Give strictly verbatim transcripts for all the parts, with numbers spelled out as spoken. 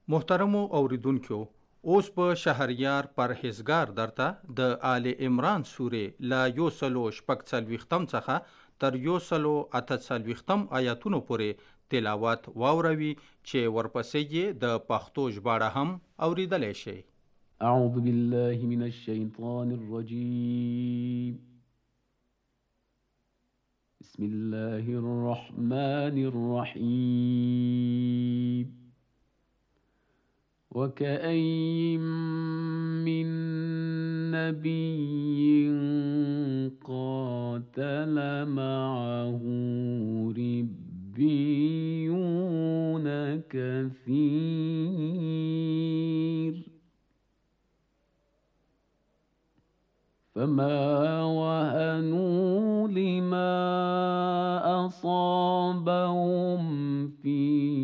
محترمو اوریدونکو، اوس په شهریار پرهیزګار درته د آل عمران سورې له یو سلو شپږ څلوېښتم څخه تر یو سلو اته څلوېښتم آیاتونو پورې تلاوت واوروي چې ورپسې یې د پښتو ژباړه هم اوریدلی شئ. اعوذ بالله من الشیطان الرجیم. بسم الله الرحمن الرحیم. وكأين من نبي قاتل معه ربيون كثير فما وهنوا لما أصابهم في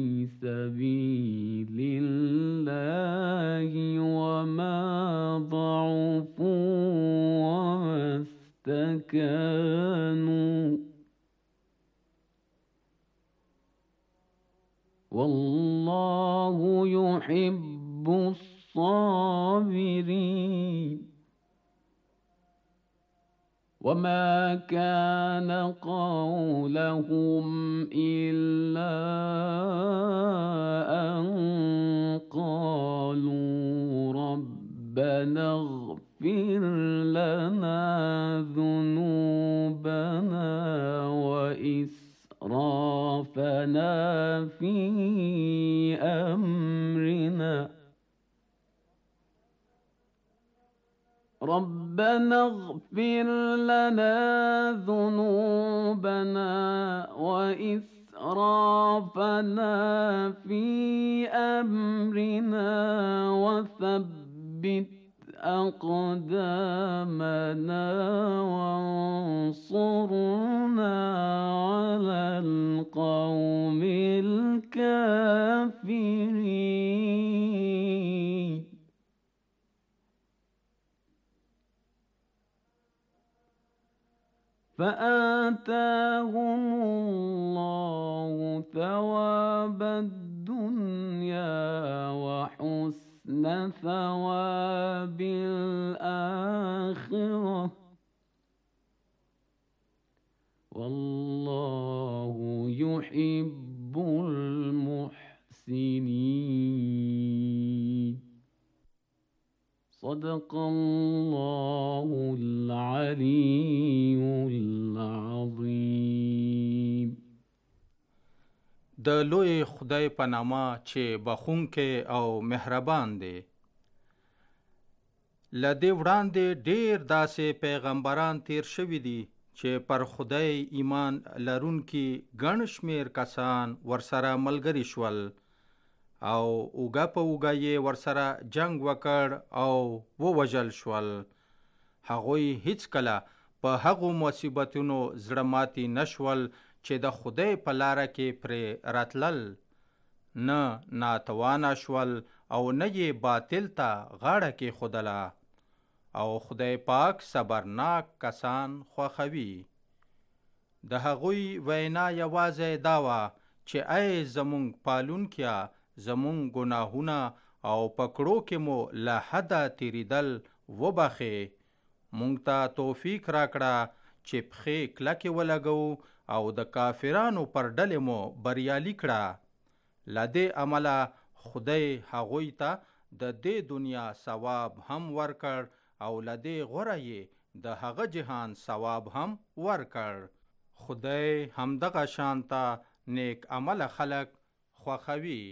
سبيل الله وما ضعفوا وما استكانوا والله يحب الصابرين. وما كان قولهم إلا أن قالوا ربنا اغفر لنا ذنوبنا وإسرافنا في أمرنا ربنا اغفر لنا ذنوبنا وإسرافنا في أمرنا وثبت أقدامنا وانصرنا على القوم الكافرين. فآتاهم الله ثواب الدنيا وحسن ثواب الآخرة والله يحب المحسنين. صدق الله العلي العظيم. د لوی خدای په نامه چې بخښونکی او مهربان دی. له دې وړاندې ډېر داسې پیغمبران تیر شوي دي چې پر خدای ایمان لرونکي ګڼ شمېر کسان ورسره ملګري شول او اوږه په اوږه یې ورسره جنگ وکړ او ووژل شول. هغوی هیڅکله په هغو مصیبتونو زړه ماتي نشول چې د خدای په لاره کې پرې راتلل، نه ناتوانه شول او نه یې باطل ته غاړه کېښودله. او خدای پاک صبرناک کسان خوښوي. د هغوی وینا یوازې دا وه چې ای زمونږ پالونکیه، زمونږ ګناهونه او پکړو کې مو له حده تیریدل وبخې. مونږ ته توفیق راکړه چې پښې کلکې ولګوو او د کافرانو پر ډلې مو بریالي کړه. له دې عمله خدای هغوی ته د دې دنیا ثواب هم ورکړ او له دې غوره یې د هغه جهان ثواب هم ورکړ. خدای همدغه شانته نیک عمله خلق خوښوي.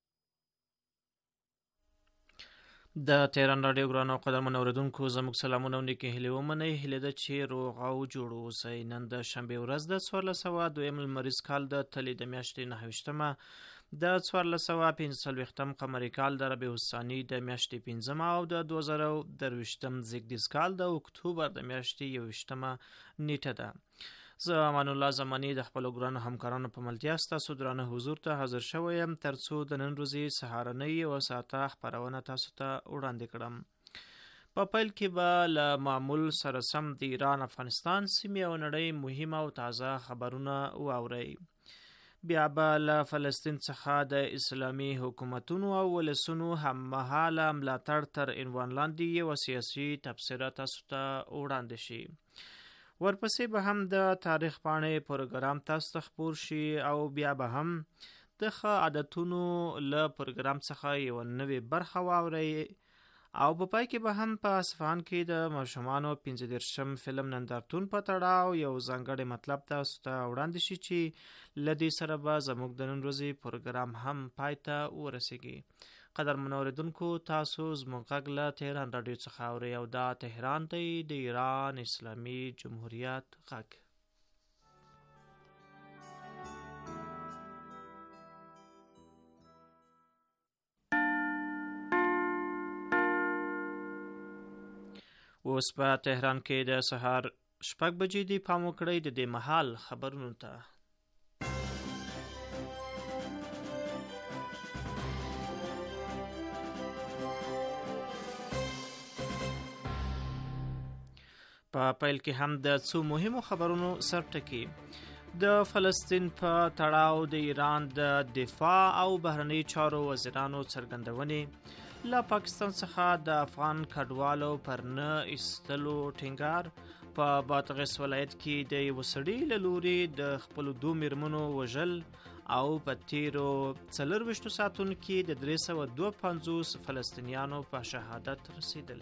د تهران راډیو ګرانو قدرمنو اورېدونکو، زموږ سلامونه او نیکې هیلې ومنئ. هیلې ده چې روغ او جوړ اوسئ. نن د شنبې ورځ د څوارلس سوه دویم لمریز کال د تلې د میاشتې نهه ویشتمه، د څوارلس سوه پنځه څلوېښتم قمري کال د ربیع الثاني د میاشتې پنځمه او د دوه زره درویشتم زیږدیز کال د اکتوبر د میاشتې یو ویشتمه نیټه ده. زه امان الله زماني د خپلو ګرانو همکارانو په ملتیا ستاسو درانه حضور ته حاضر شوی یم ترڅو د نن ورځې سهارنۍ یوه ساعته خپرونه تاسو ته وړاندې کړم. په پیل کې به له معمول سره سم د ایران، افغانستان، سیمې او نړۍ مهمه او تازه خبرونه واورئ. بیا به له فلسطین څخه د اسلامي حکومتونو او ولسونو هممهاله ملاتړ تر عنوان لاندې یوه سیاسي تبصره تاسو ته وړاندې شي. ورپسې به هم د تاریخ پاڼې پروګرام تاسو ته خپور شي او بیا به هم د ښه عادتونو له پروګرام څخه یوه نوې برخه واورئ او په پای کې به هم په اصفهان کې د ماشومانو پنځه دېرشم فلم نندارتون په تړاو یو ځانګړی مطلب تاسو ته وړاندې شي چې له دې سره به زموږ د نن ورځې پروګرام هم پای ته ورسیږي. قدرمنو اورېدونکو، تاسو زموږ غږ له تهران راډیو څخه اورئ او دا تهران دی، د ایران اسلامي جمهوریت غږ. اوس په تهران کې د سهار شپږ بجې دي. پام وکړئ د دې مهال خبرونو ته. په پیل کې هم د څو مهمو خبرونو سرټکی. د فلسطین په تړاو د ایران د دفاع او بهرنی چارو وزیرانو څرګندونې، له پاکستان څخه د افغان کډوالو پر نه ایستلو ټینګار، په بادغیس ولایت کې د یوه سړي له لورې د خپلو دوو میرمنو وژل او په تیرو څلرویشتو ساعتونو کې د درې سوه دوه پنځوس فلسطینیانو په شهادت رسیدل.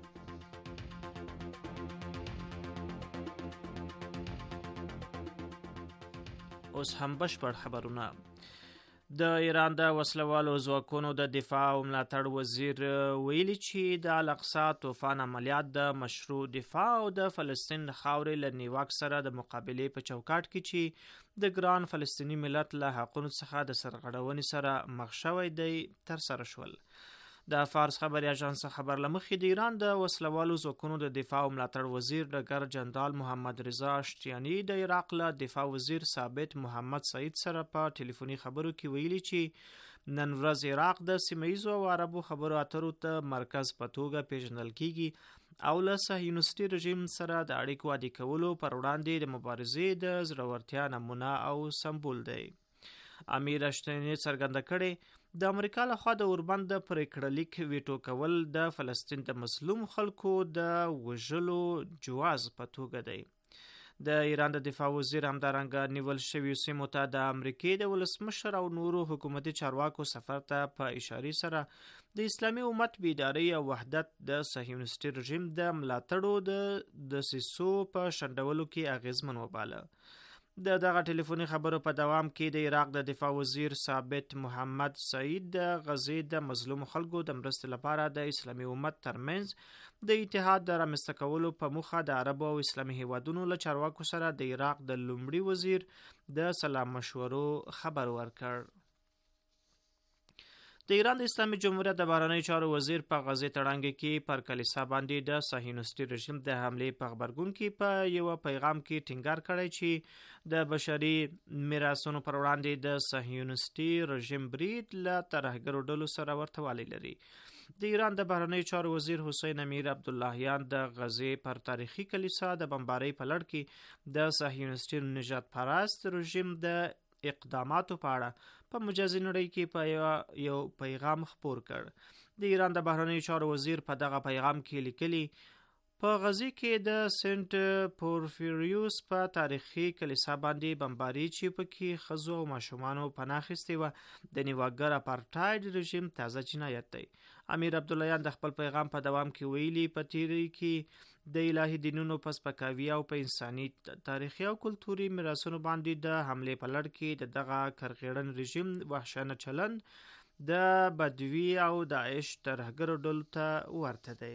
اوس هم بشپړ خبرونه. د ایران د وسلوالو ځواکونو د دفاع او ملاتړ وزیر ویلي چې د الاقصی طوفان عملیات د مشروع دفاع او د فلسطین خاورې له نیواک سره د مقابلې په چوکاټ کې چې د ګران فلسطیني ملت له حقونو څخه د سرغړونې سره مخ شوی دی ترسره شول. د فارس خبري اژانس خبر لمخې د ایران د وسلوالو ځواکونو د دفاع او ملاتړ وزیر ډګر جنرال محمد رضا اشتیانی د عراق له دفاع وزیر ثابت محمد سعید سره په ټلیفوني خبرو کې ویلي چې نن ورځ عراق د سیمه‌ییزو او عربو خبرو اترو ته مرکز په توګه پیژندل کیږي او له صهیونیستي رژیم سره د اړیکو عادي کولو پر وړاندې د مبارزې د زړورتیا نمونه او سمبول دی. امیر اشتیانی څرګنده کړې د امریکا لخوا د اوربند د پریکړه لیک ویټو کول د فلسطین د مظلوم خلکو د وژلو جواز په توګه دی. د ایران د دفاع وزیر همدارنګه نیول شویو سیمو ته د امریکې د ولسمشر او نورو حکومتي چارواکو سفر ته په اشارې سره د اسلامي امت بیداري او وحدت د صهیونیستي رژیم د ملاتړو د دسیسو په شنډولو کې اغیزمن وباله. د دغه ټلیفوني خبرو په دوام کې د عراق د دفاع وزیر ثابت محمد سعید د غزې د مظلوم خلکو د مرستې لپاره د اسلامي امت ترمنځ د اتحاد د رامنځته کولو په موخه د عربو او اسلامي هیوادونو له چارواکو سره د عراق د لومړي وزیر د سلام مشورو خبر ورکړ. د ایران د اسلامي جمهوریت د بهرنیو چارو وزیر په غزې تړانګې کې پر کلیسا باندې د صهیونیستي رژیم د حملې په خبرګون کې په یو پیغام کې ټینګار کړی چې د بشري میراثونو پر وړاندې د صهیونیستي رژیم برید له ترهګرو ډلو سره ورته والی لري. د ایران د بهرنیو چارو وزیر حسین امیر عبداللهیان د غزې پر تاریخي کلیسا د بمبارۍ په لړ کې د صهیونیستي نجات پرست رژیم د اقداماتو په اړه په مجازي نړۍ کې په یو پیغام خپور کړ. د ایران د بهرنیو چارو وزیر په دغه پیغام کې لیکلي په غزې کې د سنت پورفیریوس په تاریخي کلیسا باندې بمباري چې پکې ښځو او ماشومانو پناه اخیستې وه د نیواګر اپارټاید رژیم تازه جنایت دی. امیر عبداللهیان د خپل پیغام په دوام کې ویلي په تیری کې د الهي دینونو په سپکاوي او په انساني تاریخي او کلتوري میراثونو باندې د حملې په لړ کې د دغه کرغېړن رژیم وحشانه چلند د بدوي او داعش ترهګرو ډلو ته ورته دی.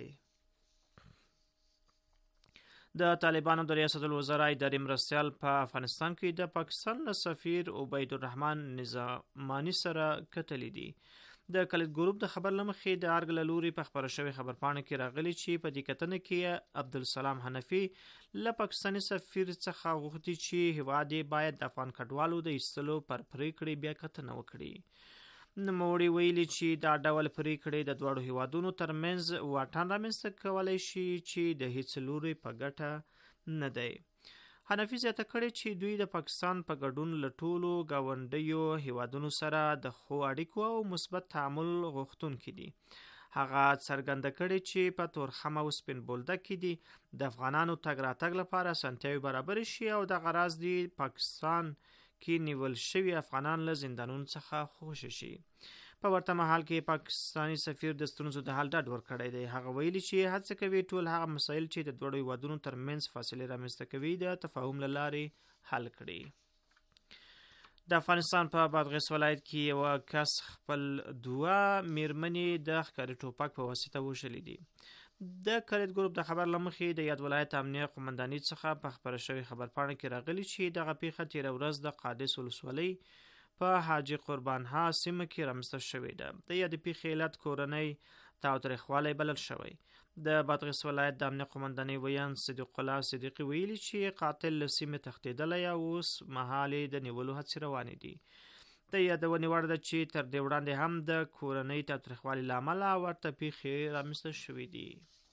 د طالبانو د ریاست الوزرا اداري مرستیال په افغانستان کې د پاکستان له سفیر عبید الرحمن نظامانی سره کتلې دي. د کلید ګروپ د خبر لمخې د ارګ له لوري په خبره شوې خبرپاڼه کې راغلي چې په دې کتنه کې عبدالسلام حنفي له پاکستاني سفیر څخه غوښتي چې هیواد یې باید د افغان کډوالو د ایستلو پر پریکړې بیا کتنه وکړي. نوموړي ویلي چې دا ډول پریکړې د دواړو هیوادونو ترمنځ واټن رامنځته کولی شي چې د هیڅ لوري په ګټه نه دی. حنفي زیاته کړې چې دوی د پاکستان په ګډون له ټولو ګاونډیو هیوادونو سره د ښو اړیکو او مثبت تعامل غوښتونکي دي. هغه څرګنده کړې چې په تورخم او سپین بولدک کې دي د افغانانو تګ راتګ لپاره اسانتیاوې برابر شي او د غرض دی پاکستان کې نیول شوي افغانان له زندانونو څخه خوشي شي. په ورته مهال کې پاکستانی سفیر د ستونزو د حل ډاډ ورکړی دی. هغه ویلي چې هڅه کوي ټول هغه مسایل چې د دواړو هیوادونو ترمنځ فاصلې رامنځته کوي د تفاهم له لارې حل کړي. د افغانستان په بادغیس ولایت کې یو کس خپل دوه میرمنې د ښکاري ټوپک په واسطه وژلې دي. د کریت ګروپ د خبر له مخې د یاد ولایت امنیه قومندانۍ څخه په خبره شوې خبرپاڼه کې راغلي چې دغه پیښه تېره ورځ د قادس ولسوالۍ په حاجی قربان ها سیمه کې رامنځته شوې ده. د یادې پیښې علت کورنۍ تاوتریخوالی بلل شوی. د بادغیس ولایت د امنیه قومندانۍ ویان صدیق الله صدیقي ویلي چې قاتل له سیمې تښتېدلی او اوس مهال د نیولو هڅې روانې دي. د یادونې وړ ده چې تر دې وړاندې هم د کورنۍ تاوتریخوالي له امله ورته پیښې رامنځته شوې دي.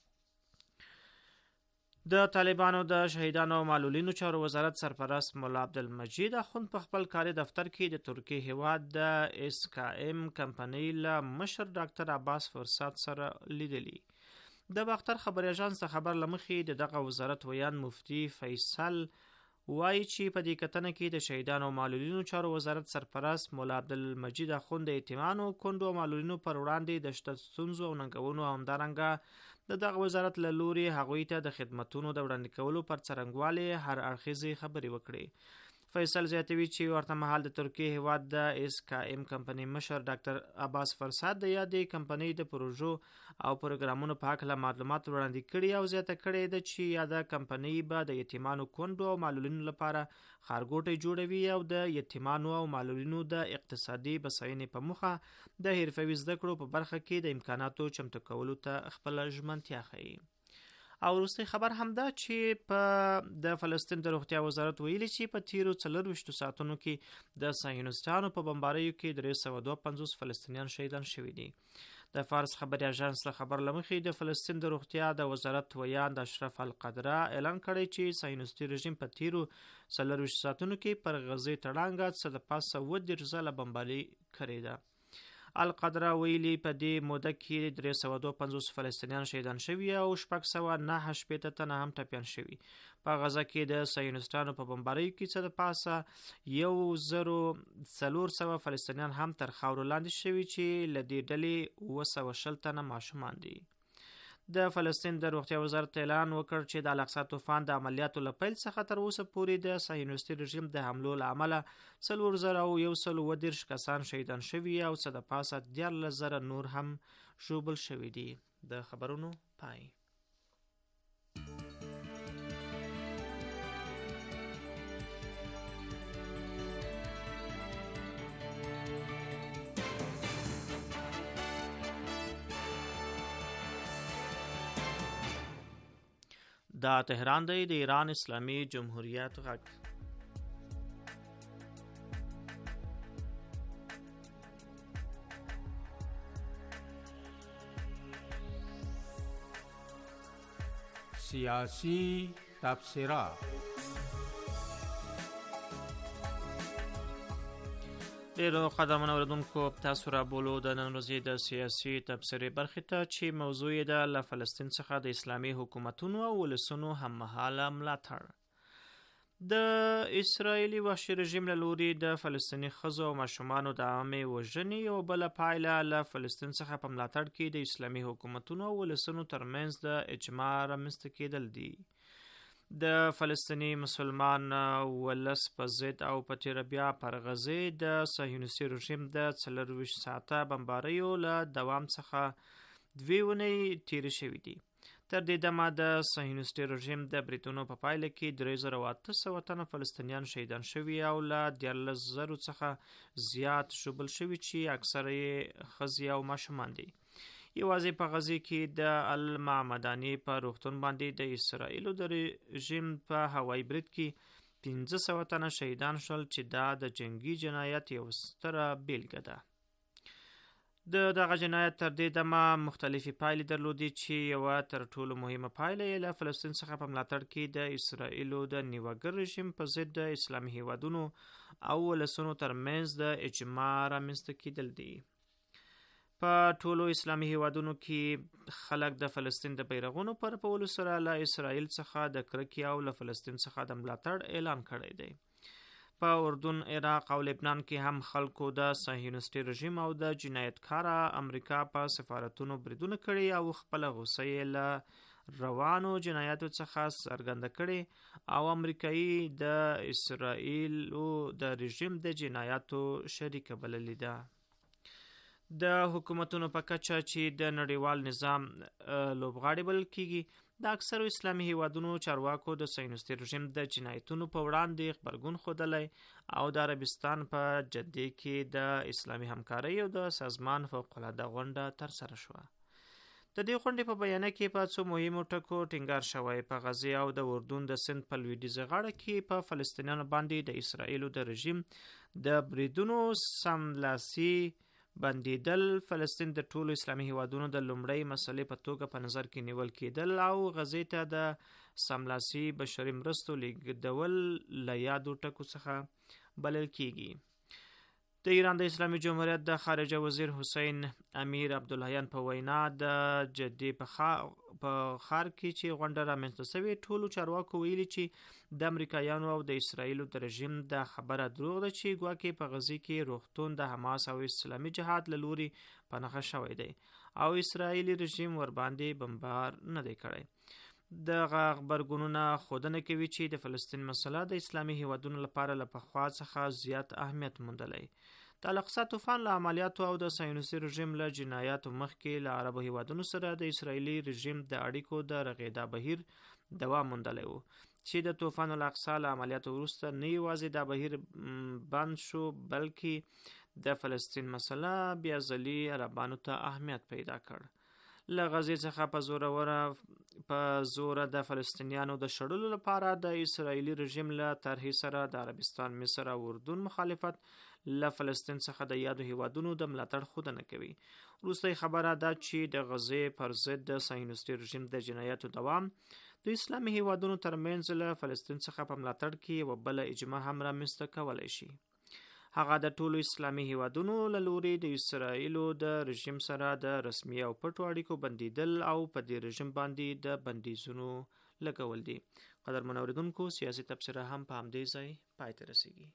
د طالبانو د شهیدانو او معلولینو چارو وزارت سرپرست مولا عبدالمجید اخوند په خپل کاري دفتر کې د ترکیې هیواد د اس کا ام کمپنۍ له مشر ډاکټر عباس فرصت سره لیدلی. د باختر خبري اژانس ته خبر لمخې د دغه وزارت ویان مفتی فیصل وایي چې په دې کتنه کې د شهیدانو او معلولینو چارو وزارت سرپرست مولا عبدالمجید اخوند د یتیمانو کونډو او معلولینو پر وړاندې د شته ستونزو او ننګونو او همدارنګه د دغه وزارت له لوري هغوی ته د خدمتونو د وړاندې کولو پر څرنګوالي هر اړخیزې خبرې وکړي. فیصل زیاتوي چې ورته مهال د ترکیې هیواد د اس کا ام کمپنۍ مشر ډاکټر عباس فرصت د یادې کمپنۍ د پروژو او پروګرامونو په هکله معلومات وړاندې کړي او زیاته کړې ده چې یاده کمپنۍ به د یتیمانو کونډو او معلولینو لپاره ښارګوټی جوړوي او د یتیمانو او معلولینو د اقتصادي بساینې په موخه د حرفوي زده کړو په برخه کې د امکاناتو چمتو کولو ته خپله ژمنتیا ښیي. او وروستی خبر هم ده چې په د فلسطین د روغتیا وزارت ویلي چې په تیرو څلرویشتو ساعتونو کې د صهیونیستانو په بمباریو کې درې سوه دوه پنځوس فلسطینیان شهیدان شوي دي. د فارس خبري اژانس له خبر لمخې د فلسطین د روغتیا د وزارت ویان د اشرف القدره اعلان کړی چې صهیونیستي رژیم په تیرو څلرویشتو ساعتونو کې پر غزې تړانګه څه د پاسه اووه دېرش ځله بمباري کړې ده. القدره ویلي په دې موده کې درې سوه دوه پنځوس فلسطینیان شهیدان شوي او شپږ سوه نهه شپېته تنه هم ټپیان شوي. په غزه کې د صهیونیستانو په بمباریو کې څه د پاسه یو زرو څلور سوه فلسطینیان هم تر خاورو لاندې شوي چې له دې ډلې اووه سوه شل تنه ماشومان دي. د فلسطین د روغتیا وزارت اعلان وکړ چې د الاقصی طوفان د عملیاتو له پیل څخه تر اوسه پورې د صهیونیستي رژیم د حملو له امله څلور زره او یو سل اووه دېرش کسان شهیدان شوي او څه د پاسه دیارلس زره نور هم ژوبل شوي دي. د خبرونو پای. دا تهران دی د ایران اسلامی جمهوریت غږ. سیاسی تبصره. ډیرو قدرمنو اوریدونکو تاسو را بولو د نن ورځې د سیاسي تبصرې برخې ته چې موضوع یې ده له فلسطین څخه د اسلامي حکومتونو او ولسونو هممهاله ملاتړ. د اسرائیلي وحشي رژیم له لوري د فلسطیني ښځو او ماشومانو د عامې وژنې یوه بله پایله له فلسطین څخه په ملاتړ کې د اسلامي حکومتونو او ولسونو ترمنځ د اجماع رامنځته کېدل دي. د فلسطیني مسلمان ولس په ضد او په تیره بیا پر غزې د صهیونیستي رژیم د څلرویشت ساعته بمباریو له دوام څخه دوې اونۍ تیرې شوي دي. تر دې دمه د صهیونیستي رژیم د بریدونو په پایله کې درې زره او اته سوه تنه فلسطینیان شهیدان شوي او له دیارلس زرو څخه زیات ژوبل شوي چې اکثره یې ښځې او ماشومان دي. یوازې په غزې کې د المعمداني په روغتون باندې د اسرائیلو د رژیم په هوایي برید کې پنځه سوه تنه شهیدان شول چې دا د جنگي جنایت یو ستره بیلګه ده. د دغه جنایت تر دې دمه مختلفې پایلې درلودې چې یوه تر ټولو مهمه پایله یې له فلسطین څخه په ملاتړ کې د اسرائیلو د نیوګر رژیم په ضد د اسلامي هیوادونو او ولسونو ترمنځ د اجماع رامنځته کېدل دي. په ټولو اسلامي هیوادونو کې خلک د فلسطین د بیرغونو پر رپولو سره له اسرائیل څخه د کرکې او له فلسطین څخه د ملاتړ اعلان کړی دی. په اردن، عراق او لبنان کې هم خلکو د صهیونیستي رژیم او د جنایتکاره امریکا په سفارتونو بریدونه کړي او خپل غوسه یې له روانو جنایاتو څخه څرګنده کړي او امریکایي د اسرائیلو د رژیم د جنایاتو شریکه بللې ده. د حکومتونو په کچه چې د نړیوال نظام لوبغاړي بلل کیږي، د اکثرو اسلامي هیوادونو چارواکو د صهیونیستي رژیم د جنایتونو په وړاندې غبرګون ښودلی او د عربستان په جدې کې د اسلامي همکارۍ او د سازمان فوق العاده غونډه ترسره شوه. د دې غونډې په بیانیه کې په څو مهمو ټکو ټینګار شوی. په غزې او د اردن د سند په لویدیځه غاړه کې په فلسطینیانو باندې د اسرائیلو د رژیم د بریدونو سملاسي بندیدل، فلسطین د ټولو اسلامي هیوادونو د لومړۍ مسلې په توګه په نظر کې نیول کېدل او غزې ته د سملاسي بشري مرستو لیږدول له یادو ټکو څخه بلل کېږي. د ایران د اسلامي جمهوریت د خارجه وزیر حسین امیر عبداللهیان په وینا د جدې په ښار کې چې غونډه رامنځته شوې، ټولو چارواکو ویلي چې د امریکایانو او د اسرائیلو د رژیم د خبره دروغ ده چې ګواکې په غزې کې روغتون د حماس او اسلامي جهاد له لوري په نښه شوی دی او اسرائیلي رژیم ورباندې بمبار نه دی کړی. دغه غبرګونونه ښودنه کوي چې د فلسطین مسله د اسلامي هیوادونو لپاره له پخوا څخه زیات اهمیت موندلی. د الاقصی طوفان له عملیاتو او د صهیونیستي رژیم له جنایاتو مخکې له عربو هیوادونو سره د اسرائیلي رژیم د اړیکو د رغېدا بهیر دوام موندلی و چې د طوفان الاقصی له عملیاتو وروسته نه یوازې دا بهیر بند شو بلکې د فلسطین مسله بیا ځلي عربانو ته اهمیت پیدا کړ. له غزې څخه په زوره په زوره د فلسطینیانو د شړلو لپاره د اسرائیلي رژیم له طرحې سره د عربستان، مصر او اردن مخالفت له فلسطین څخه د یادو هیوادونو د ملاتړ ښودنه کوي. وروستۍ خبره دا چې د غزې پر ضد د صهیونیستي رژیم د جنایاتو دوام د اسلامي هیوادونو ترمنځ له فلسطین څخه په ملاتړ کې یوه بله اجماع هم رامنځته کولی شي. هغه د ټولو اسلامي هیوادونو له لوري د اسرائیلو د رژیم سره د رسمي او پټو اړیکو بندیدل او په دې رژیم باندې د بندیزونو لګول دي. قدرمن اوریدونکو، سیاسي تبصره هم په همدې ځای پای ته رسیږي.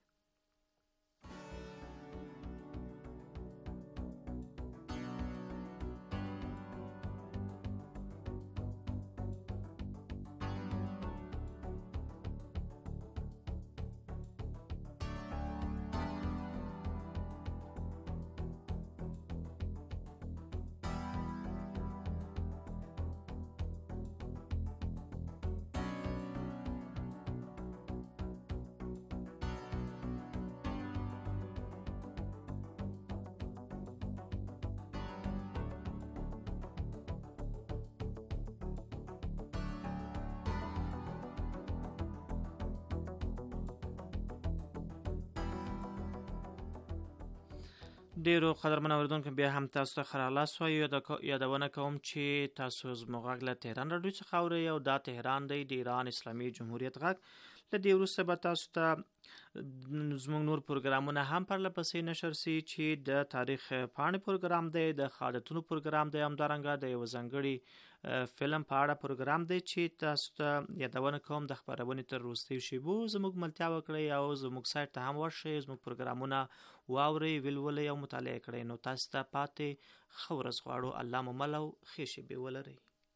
ډیرو قدرمن اوریدونکو، بیا هم تاسو ته ښه راغلاست وایو. یادونه کوم چې تاسو زموږ غږ له تهران راډیو څخه اورئ او دا تهران دی، د ایران اسلامي جمهوریت غږ. له دې وروسته به تاسو ته زموږ نور پروګرامونه هم پرله پسې نشر سي چې د تاریخ پاڼې پروګرام دی، د خادتونو پروګرام دی، همدارنګه د یو ځانګړي فلم په اړه پروګرام دی چې تاسو ته یادونه کوم د خپرونې تر وروستیو شیبو زموږ ملتیا وکړئ او زموږ سایټ ته هم ورشئ، زموږ پروګرامونه واورئ، ولولئ او مطالعه کړئ. نو تاسو ته پاتې ښه ورځ غواړو. الله مو مل او ښې شیبې ولرئ.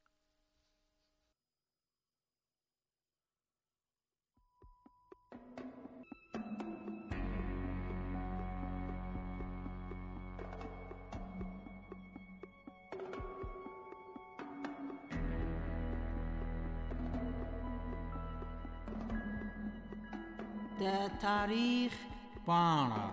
د تاریخ پاڼه.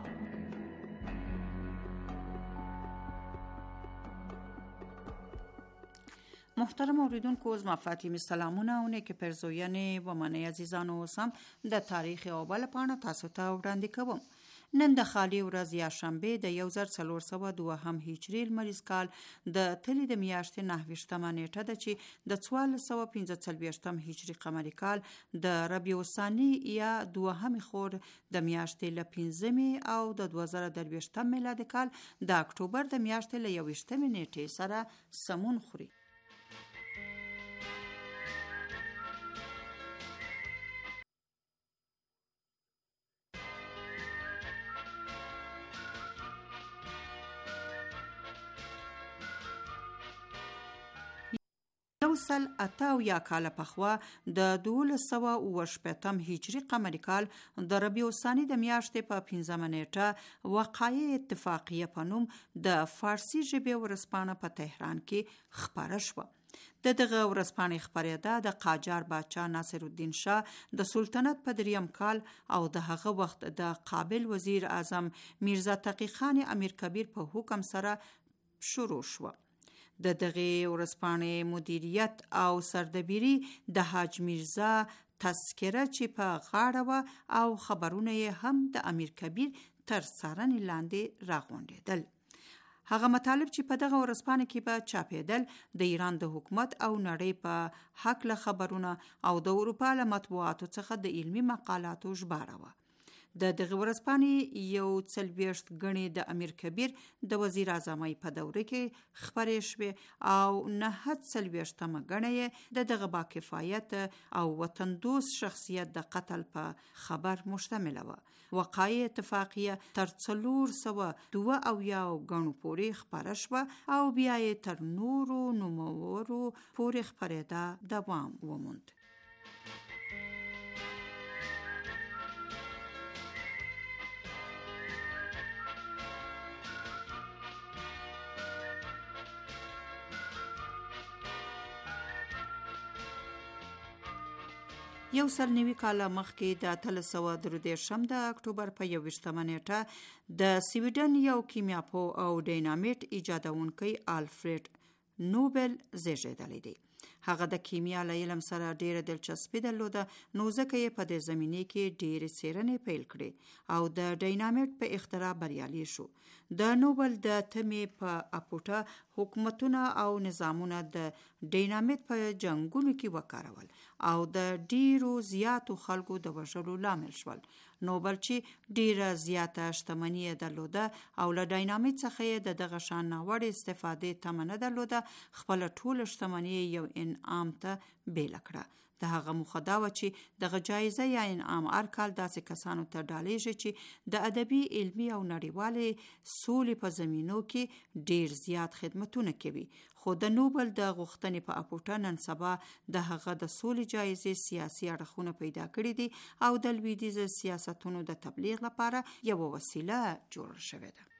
محترم اوریدونکو، زما فاطمه سلامونه او نیک پرزوینې و منی عزیزانو سم د تاریخ او بل پاڼه تاسو ته وړاندې کوم. نن د خالی ورځ یا شنبه د یو زر څلور سوه دوهم هجري لمریز کال د تلې د میاشتې نهه ویشتمه نیټه ده چې د څوارلس سوه پنځه څلوېښتم هجري قمري کال د ربیع الثاني یا دوهمې خور د میاشتې له پنځمې او د دوه زره درویشتم میلادي کال د اکتوبر د میاشتې له یوویشتمې نیټې سره سمون خوري. یو سل اته اویا کاله پخوا د دولس سوه اوه شپېتم هجري قمري کال د ربیع الثاني د میاشتې په پنځمه نیټه وقایع اتفاقیه په نوم د فارسي ژبې ورځپاڼه په تهران کې خپاره شوه. د دغه ورځپاڼې خپرېده د قاجار باچا ناصر الدین شاه د سلطنت په دریم کال او د هغه وخت د قابل وزیر اعظم میرزا تقی خان امیر کبیر په حکم سره شروع شوه. د دغه ورځپاڼې مدیریت او سردبیری د حاج میرزا تذکره چې په غاړه وه او خبرونه یې هم د امیر کبیر تر څارنې لاندې راغونډېدل. هغه مطالب چې په دغه ورځپاڼه کې به چاپېدل د ایران د حکومت او نړۍ په هکله خبرونه او د اروپا له مطبوعاتو څخه د علمي مقالاتو ژباړه وه. د دغه ورځپاڼې یو څلوېښت ګڼې د امیر کبیر د وزیر اعظمۍ په دوره کې خپرې شوې او نهه څلوېښتمه ګڼه یې د دغه باکفایت او وطن دوست شخصیت د قتل په خبر مشتمله وه. وقایع اتفاقیه تر څلور سوه دوه اویا ګڼو پورې خپره شوه او بیا یې تر نورو نوموړو پورې خپرېده دوام وموند. یو سل نوي کاله مخکې د اتلس سوه درې دېرشم د اکتوبر په یوویشتمه نیټه د سویډن یو کیمیاپوه او ډاینامیټ ایجادونکی آلفرید نوبل زیږېدلی دی. هغه د کیمیا له علم سره ډیره دلچسپي درلوده، نو ځکه یې په دې زمینه کې ډیرې څیړنې پیل کړې او د ډاینامیټ په اختراع بریالی شو. د نوبل د تمې په اپوټه حکومتونه او نظامونه د ډاینامیټ په جنگونو کې وکارول او د ډیرو زیاتو خلکو د وژلو لامل شول. نوبل چې ډیره زیاته شتمني درلوده او له ډاینامیټ څخه یې د دغه شان ناوړه استفادې تمه نه درلوده، خپل ټول شتمني یو انعام ته بیله کړه. د هغه موخه دا وه چې دغه جایزه یا انعام هر کال داسې کسانو ته ډالېږي چې د ادبي، علمي او نړیوالې سولې په زمینو کې ډیر زیات خدمتونه کوي. خو د نوبل د غوښتنې په اپوټه نن سبا د هغه د سولې جایزې سیاسي اړخونه پیدا کړي دي او د لویدیځ سیاستونو د تبلیغ لپاره یوه وسیله جوړه شوې ده.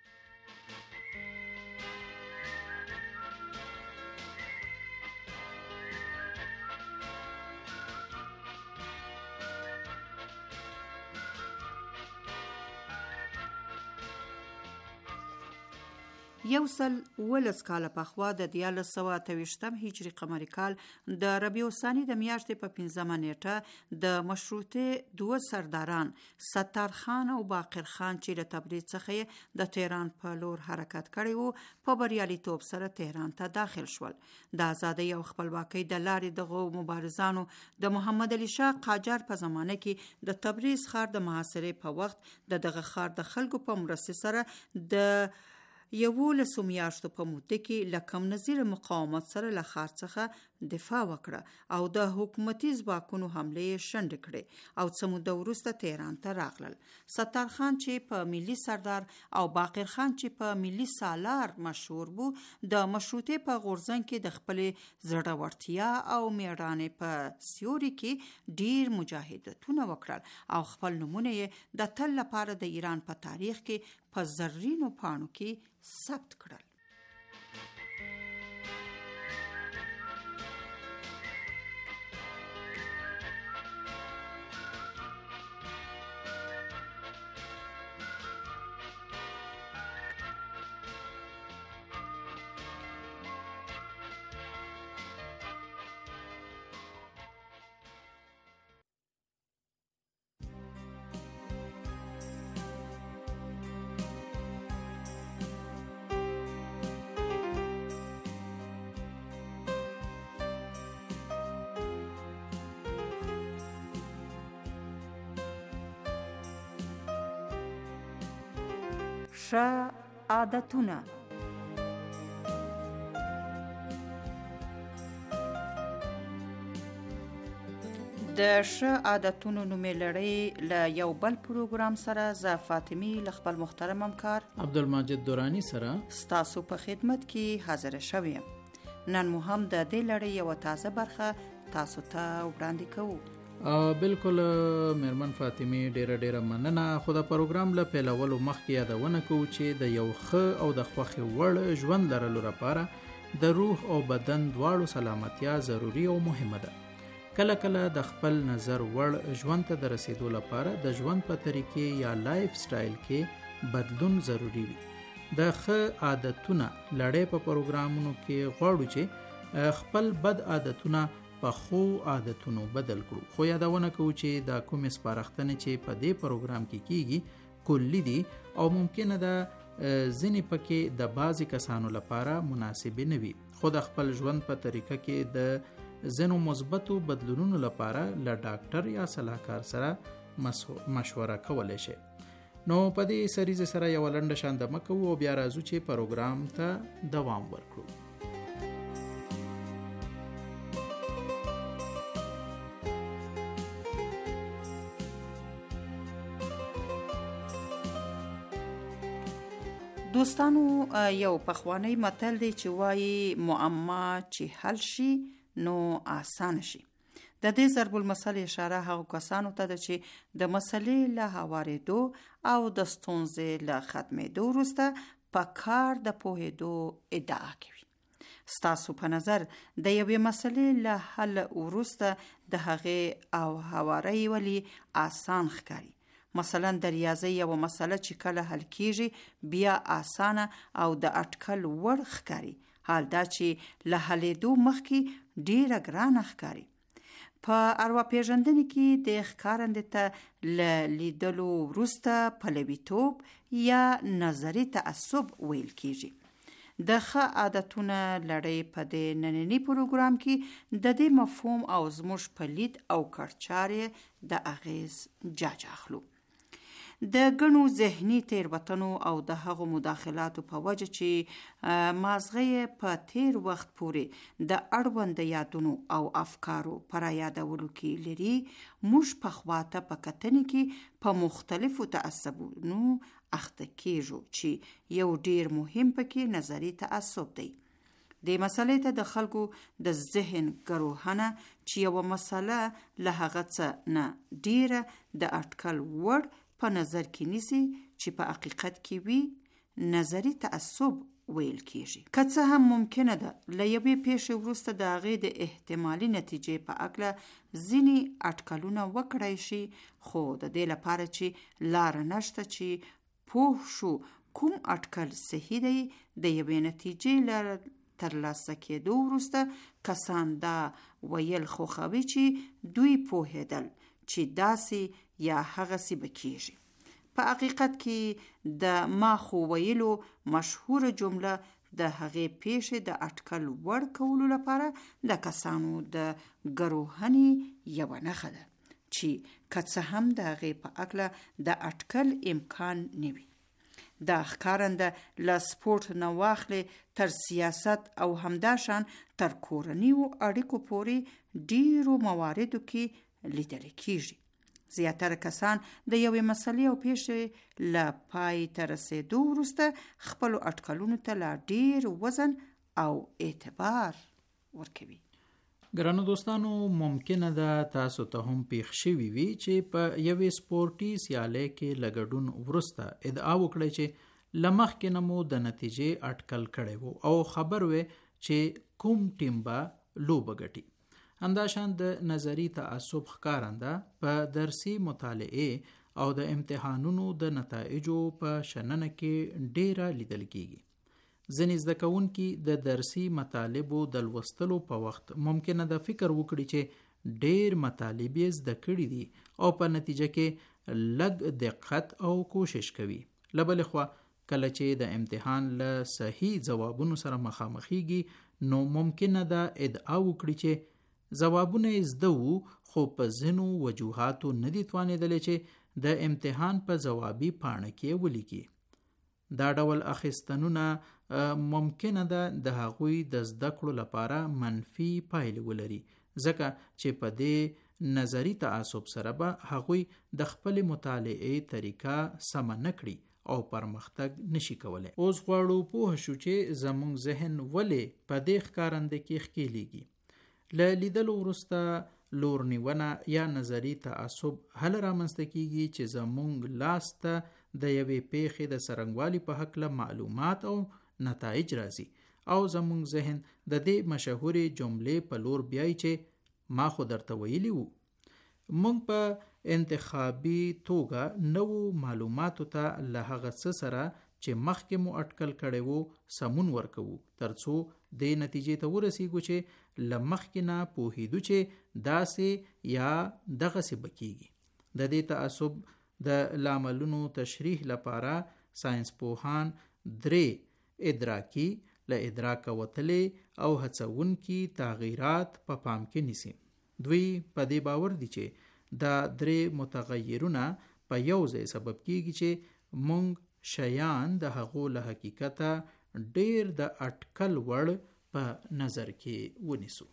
یو سل اوولس کاله پخوا د دیارلس سوه اته ویشتم هجري قمري کال د ربیع الثاني د میاشتې په پنځمه نیټه د مشروطې دوه سرداران ستار خان او باقر خان چې له تبریز څخه د تهران په لور حرکت کړی وو په بریالیتوب سره تهران ته داخل شول. د ازادۍ او خپلواکۍ د لارې دغو مبارزانو د محمد علي شاه قاجار په زمانه کې د تبریز ښار د محاصرې په وخت د دغه ښار د خلکو په مرستې سره د یولسو میاشتو په موده کې له کم نظیره مقاومت سره له ښار څخه دفاع وکړه او د حکومتي ځواکونو حملې یې شنډې کړې او څه موده وروسته تهران ته راغلل. ستار خان چې په ملي سردار او باقر خان چې په ملي سالار مشهور وو، د مشروطې په غورځنګ کې د خپلې زړورتیا او میړانې په سیوري کې ډیر مجاهدتونه وکړل او خپل نومونه یې د تل لپاره د ایران په تاریخ کې په زرینو پاڼو کې ثبت کړل. ښه عادتونه. د ښه عادتونو نومې لړۍ له یو بل پروګرام سره زه فاطمی له خپل محترم همکار عبدالمجید دورانی سره ستاسو په خدمت کې حاضر شوم. نن مو هم د دې لړۍ یو تازه برخه تاسو ته وړاندې کوو. بالکل مېرمن فاطمی ډیره ډیره مننه. خو د پروګرام له پیلولو مخکې یادونه کوو چې د یو ښه او د خوښې وړ ژوند لرلو لپاره د روح او بدن دواړو سلامتیا ضروري او مهمه ده. کله کله د خپل نظر وړ ژوند ته د رسیدو لپاره د ژوند په طریقې یا لایف سټایل کې بدلون ضروری وي. د ښه عادتونه لړۍ په پروګرامونو کې غواړو چې خپل بد عادتونه په ښو عادتونو بدل کړو. خو یادونه کوو چې د کومې سپارښتنې چې په دې پروګرام کې کیږي کلی دي او ممکنه ده ځینې پکې د بعضې کسانو لپاره مناسبې نه وي. خو د خپل ژوند په طریقه کې د ځینو مثبتو بدلونونو لپاره له ډاکټر یا صلاحکار سره مشوره کولی شي. نو په دې سریزه سره یو لنډه شاندمه کوو او بیا راځو چې پروګرام ته دوام ورکړو. دوستانو، یو پخوانی متل دی چې وایي معما چې حل شي نو آسان شي. د دې ضرب المثل اشاره هغو کسانو ته ده چې د مسلې له هوارېدو او د ستونزې له ختمېدو وروسته په کار د پوهېدو ادعا کوي. ستاسو په نظر د یوې مسلې له حل وروسته د هغې او هوارۍ ولی آسان ښکاري؟ مثلا د ریاضۍ یوه مسله چې کله حل کیږي بیا آسانه او د اټکل وړ ښکاري، حال دا چې له حلېدو مخکې ډیره ګرانه ښکاري. په ارواپېژندنې کې د ښکارندې ته له لیدلو وروسته پلویتوب یا نظري تعصب ویل کیږي. د ښه عادتونه لړۍ په دې ننني پروګرام کې د دې مفهوم او زموږ په لید او کړچارې د اغیز جاج اخلو. د ګڼو ذهني تیروتنو او د هغو مداخلاتو په وجه چې مازغه په تیر وخت پورې د اړوند یادونو او افکارو پر یادولو کې لري، موږ په خواته په کتنې کې په مختلفو تعصبونو اخته کیږو چې یو ډیر مهم پکې نظری تعصب دی. د مسلې ته د خلکو د ذهن ګروهنه چې یو مسله له هغه څه نه ډیره د اټکل وړ په نظر کې نیسي چې په حقیقت کې وي، نظری تعصب ویل کیږي. که څه هم ممکنه ده له یوې پیښې وروسته د هغې د احتمالي نتیجې په هکله ځینې اټکلونه وکړای شي، خو د دې لپاره چې لاره نشته چې پوه شو کوم اټکل صحیح دی، د یوې نتیجې له ترلاسه کېدو وروسته کسان دا ویل خوښوي چې دوی پوهېدل چې داسې یا هغسې به کیږي. په حقیقت کې د ما خو ویلو مشهوره جمله د هغې پیښې د اټکل وړ کولو لپاره د کسانو د ګروهنې یوه نښه ده چې که څه هم د هغې په هکله د اټکل امکان نه وي. دا ښکارنده له سپورټ نه واخلې تر سیاست او همداشان تر کورنیو اړیکو پورې ډیرو مواردو کې لیدل کیږي. زیاتره کسان د یوې مسلې او پیښې له پای ته رسېدو وروسته خپلو اټکلونو ته لا ډیر وزن او اعتبار ورکوي. ګرانو دوستانو، ممکنه ده تاسو ته هم پیښ شوي وي چې په یوې سپورټي سیالۍ کې له ګډون وروسته ادعا وکړئ چې له مخکې نه مو د نتیجې اټکل کړی و او خبر وی چې کوم ټیم به لوبه ګټي. همداشان د نظری تعصب ښکارنده په درسي مطالعې او د امتحانونو د نتایجو په شننه کې ډیره لیدل کیږي. ځینې زده کوونکي د درسي مطالبو د لوستلو په وخت ممکنه د فکر وکړي چې ډیر مطالب یې زده کړي دي او په نتیجه کې لږ دقت او کوشش کوي. له بلې خوا کله چې د امتحان له صحیح ځوابونو سره مخامخېږي نو ممکنه ده ادعا وکړي چې ځوابونه یې زده وو، خو په ځینو وجوهاتو نه دي توانېدلی چې د امتحان په ځوابي پاڼه کې ولیکي. دا ډول اخیستنونه ممکنه ده د هغوی د زده کړو لپاره منفي پایلې ولري، ځکه چې په دې نظری تعصب سره به هغوی د خپل مطالعې طریقه سم نه کړي او پرمختګ نشي کولای. اوس غواړو پوه شو چې زموږ ذهن ولې په دې ښکارنده کې ښکېلیږي. له لیدلو وروسته لور نیونه یا نظری تعصب هله رامنځته کیږي چې زموږ لاس ته د یوې پیښې د څرنګوالي په هکله معلومات او نتایج راځي او زموږ ذهن د دې مشهورې جملې په لور بیایي چې ما خو درته ویلي وو. موږ په انتخابي توګه نوو معلوماتو ته له هغه څه سره چې مخکې مو اټکل کړی وو سمون ورکوو، ترڅو دې نتیجې ته ورسیږو چې له مخکې نه پوهیدو چې داسې یا دغسې به کیږي. د دې تعصب د لاملونو تشریح لپاره ساینس پوهان درې ادراکي، له ادراکه وتلې او هڅونکي تغییرات په پا پام کې نیسي. دوی په دې باور دي چې دا درې متغیرونه په یو ځای سبب کیږي چې مونږ شیان د هغو له حقیقته ډیر د اټکل وړ په نظر کې ونیسو.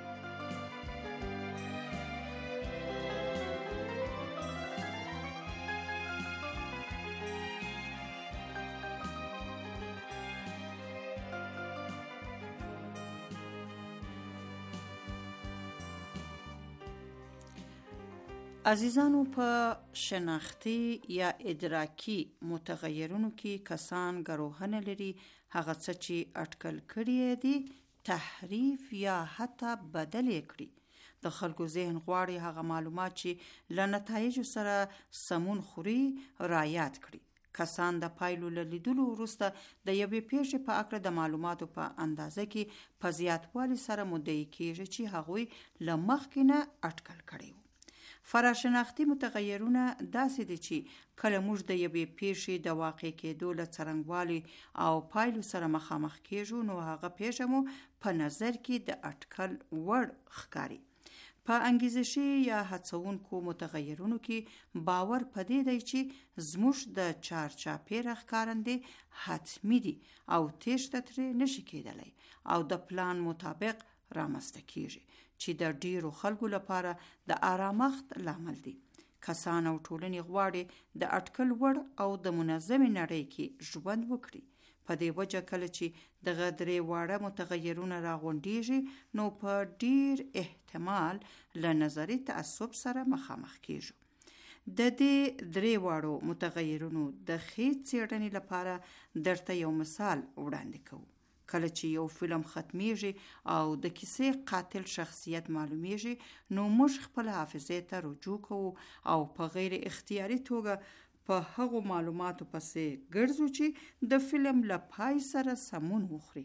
عزیزانو، په شناختی یا ادراکی متغیرونو کې کسان ګروهنه لري هغه څه چې اټکل کړي دي تحریف یا حتی بدل کړي. د خلکو ذهن غواړي هغه معلومات چې له نتایجو سره سمون خوري رعایت کړي. کسان د پایلو له لیدلو وروسته د یوې پیښې په اړه د معلوماتو په اندازه کې په زیاتوالي سره مدعي کېږي چې هغوی له مخکې نه اټکل کړي وو. فراشناختی متغیرونه داسې دي چې کله موږ د یوې پیښې د واقع کېدو له څرنګوالي او پایلو سره مخامخ کېږو نو هغه پیښه مو په نظر کې د اټکل وړ ښکاري. په انګیزشي یا هڅونکو متغیرونو کې باور په دې دی چې زموږ د چارچاپېره ښکارندې حتمي دي او تېښته ترې نشي کېدلی او د پلان مطابق رامنځته کېږي چې د ډیرو خلکو لپاره د آرامښت لامل دي. کسان او ټولنې غواړي د اټکل وړ او د منظمې نړۍ کې ژوند وکړي. په دې وجه کله چې دغه درې واړه متغیرونه راغونډیږي نو په ډیر احتمال له نظري تعصب سره مخامخ کیږو. د دې درې واړو متغیرونو د ښې څېړنې لپاره درته یو مثال وړاندې کوو. کله چې یو فلم ختمیږي او د کیسې قاتل شخصیت معلومیږي نو موږ خپل حافظې ته رجوع کوو او په غیر اختیاري توګه په هغو معلوماتو پسې ګرځو چې د فلم له پای سره سمون وخوري.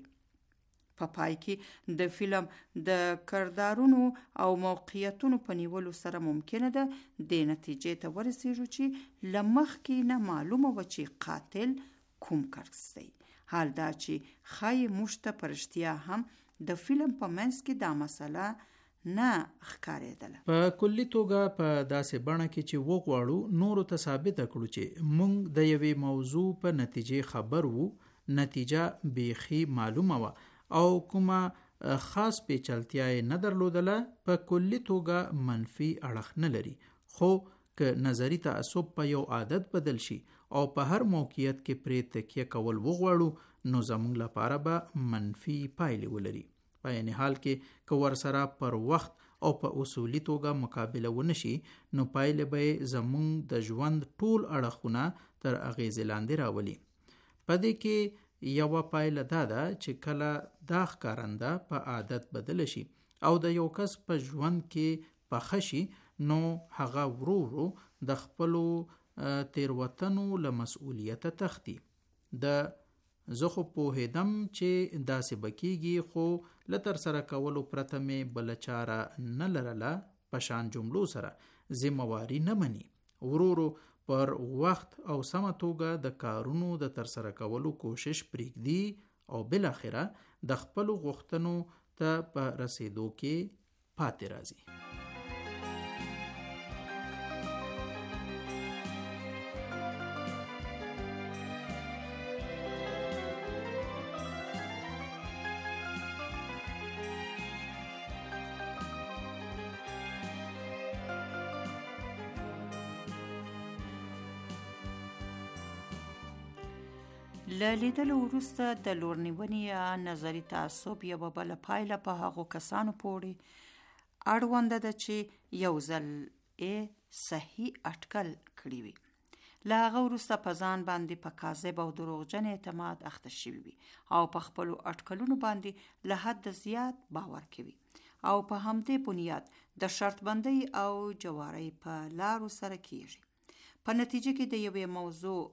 په پای کې د فلم د کردارونو او موقعیتونو په نیولو سره ممکنه ده د نتیجې ته ورسیږو چې له مخکې نه معلومه و چې قاتل کوم کس دی. حال دا چې خای موږ ته پرشتیا هم د فلم په منځ کې دا مسله نه ښکارېدله. په کلي توګه په داسې بڼه کې چې وغواړو نورو ته ثابته کړو چې موږ د یوې موضوع په نتیجې خبر وو، نتیجه بیخي معلومه وه او کومه خاص پیچلتیا یې نه درلودله، په کلي توګه منفي اړخ نه لري. خو که نظری تعصب په یو عادت بدل شي او په هر موقعیت کې پرې تکیه کول وغواړو نو زموږ لپاره به منفي پایلې ولري. په عین حال کې که ورسره پر وخت او په اصولي توګه مقابله ونشي نو پایلې به زموږ د ژوند ټول اړخونه تر اغیزې لاندې راولي. په دې کې یوه پایله دا ده چې کله دا ښکارنده په عادت بدل شي او د یو کس په ژوند کې پخه شي نو هغه ورو ورو د خپلو تیروتنو له مسؤلیت تختی. د زه خو پوهېدم چې داسې بکیږي خو له ترسره کولو پرته مې بله چاره نه لرله په شان جملو سره ذمهواري نه مني. ورو ورو پر وخت او سمه توګه د کارونو د ترسره کولو کوشش پرېږدي او بالاخره د خپلو غوښتنو ته په رسېدو کې پاتې راځي. له لیدلو وروسته د لورنیونې یا نظري تعصب یوه بله پایله په هغو کسانو پورې اړونده ده چې یو ځل یې صحیح اټکل کړي وي. له هغه وروسته په ځان باندې په کاذب او دروغجن اعتماد اخته شوي وي او په خپلو اټکلونو باندې له حد زیات باور کوي او په همدې بنیاد د شرط بندۍ او جوارۍ په لارو سره کیږي. په نتیجه کې د یوې موضوع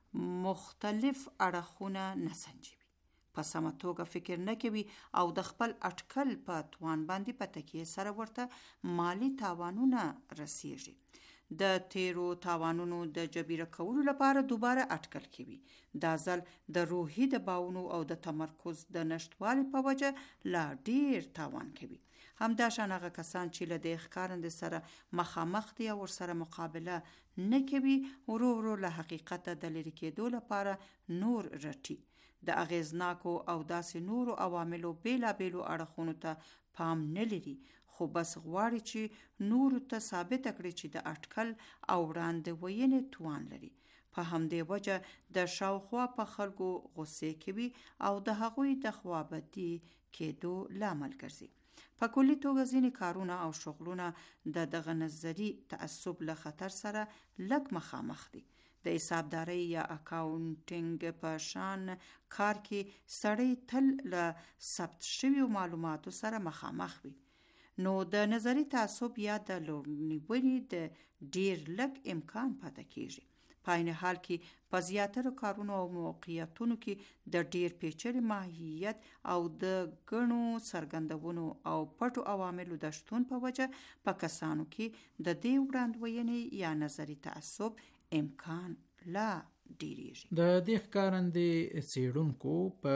مختلف اړخونه نه سنجوي، په سمه توګه فکر نه کوي او د خپل اټکل په توان باندې په تکیې سره ورته مالی تاوانونه رسیږي. د تیرو تاوانونو د جبیره کولو لپاره دوباره اټکل کوي. دا ځل د روحي دباونو او د تمرکز د نشتوالي په وجه لا ډیر تاوان کوي. همداشان هغه کسان چې له دې ښکارندې سره مخامخ دي او ورسره مقابله نه کوي، ورو ورو له حقیقته د لرې کېدو لپاره نور رټي. د اغیزناکو او داسې نورو عواملو بیلابیلو اړخونو ته پام نه لري، خو بس غواړي چې نورو ته ثابته کړي چې د اټکل او وړاندوینې توان لري. په همدې وجه د شاوخوا په خلکو غصې کوي او د هغوی د خوابدي کېدو لامل ګرځي. په کلي توګه ځینې کارونه او شغلونه د دغه نظري تعصب له خطر سره لږ مخامخ دي. د حسابدارۍ یا اکاونټینګ په شان کار کې سړی تل له ثبت شویو معلوماتو سره مخامخ وي، نو د نظري تعصب یا د لورنیونې د ډیر لږ امکان پاتې کیږي. په عین حال کې په زیاتره کارونو او موقعیتونو کې د ډیر پیچلي ماهیت او د ګڼو څرګندونو او پټو عواملو د شتون په وجه په کسانو کې د دې وړاندوینې یا نظري تعصب امکان لا ډیریږي. د دې ښکارندې څیړونکو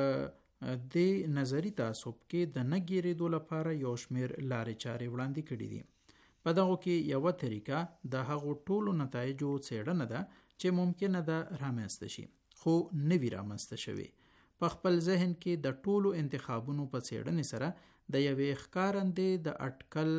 په دې نظري تعصب کې د نه ګیرېدو لپاره یو شمېر لارې چارې وړاندې کړي دي. په دغو کې یوه طریقه د هغو ټولو نتایجو څیړنه ده چې ممکنه ده رامنځته شي خو نوي رامنځته شوي. په خپل ذهن کې د ټولو انتخابونو په څیړنې سره د یوې ښکارندې د اټکل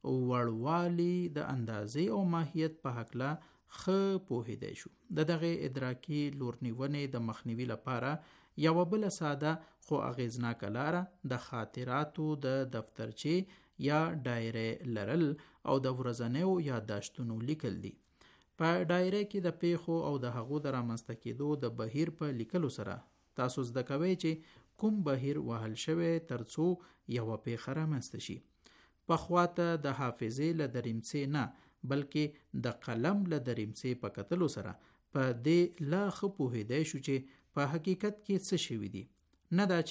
وړوالي د اندازې او ماهیت په هکله ښه پوهیدای شو. د دغه ادراکي لورنیونې د مخنیوي لپاره یوه بله ساده خو اغیزناکه لاره د خاطراتو د دفترچې یا ډایرې لرل او د ورځنیو یادداشتونو لیکل دي. په ډایره کې د پیښو او د هغو د رامنځته کېدو د بهیر په لیکلو سره تاسو زده کوئ چې کوم بهیر وهل شوی ترڅو یوه پیښه رامنځته شي. پخوا ته د حافظې له دریمڅې نه بلکې د قلم له دریمڅې په کتلو سره په دې لا ښه پوهېدای شو چې په حقیقت کې څه شوي دي، نه دا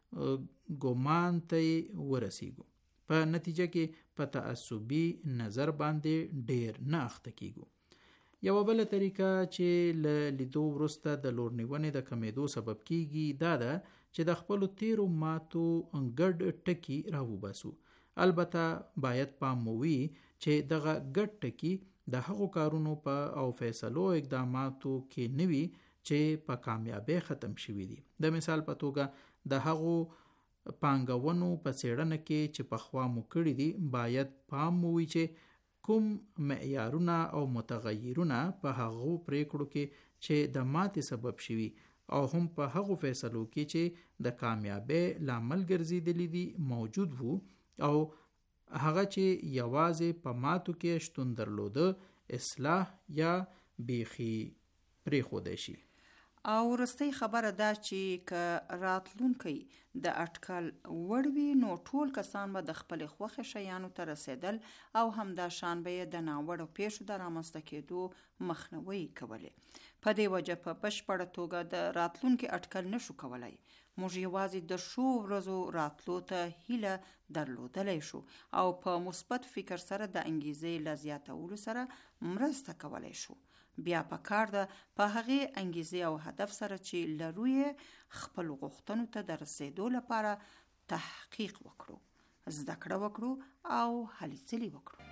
چې ګمان ته یې ورسیږو. په نتیجه کې په تعصبي نظر باندې ډیر نه اخته کیږو. یوه بله طریقه چې له لیدو وروسته د لورنیونې د کمیدو سبب کیږي دا ده چې د خپلو تیرو ماتو ګډ ټکي راوباسو. البته باید پام مو وي چې دغه ګډ ټکي د هغو کارونو په او فیصلو اقداماتو کې نه وي چې په کامیابۍ ختم شوي دي. د مثال په توګه د هغو پانګونو په څیړنه کې چې پخوا مو کړي دي باید پام مو وي چې کوم معیارونه او متغیرونه په هغو پریکړو کې چې د ماتې سبب شوي او هم په هغو فیصلو کې چې د کامیابۍ لامل ګرځېدلي دي موجود وو او هغه چې یوازې په ماتو کې شتون درلوده اصلاح یا بیخي پریښودای شي. او وروستۍ خبره دا چې که راتلونکی د اټکل وړ وي نو ټول کسان به د خپلې خوښې شیانو ته رسېدل او همداشان به یې د ناوړو پیښو د رامنځته کېدو مخنیوی کولی. په دې وجه په بشپړه توګه د راتلونکي اټکل نشو کولی. موږ یوازې د ښو ورځو راتلو ته هیله درلودلی شو او په مثبت فکر سره د انګیزې له زیاتولو سره مرسته کولی شو. بیا په کار ده په هغې انګیزې او هدف سره چې لرو یې خپل غوښتنو ته د رسېدو لپاره تحقیق وکړو، زده کړه وکړو او هلې ځلې وکړو.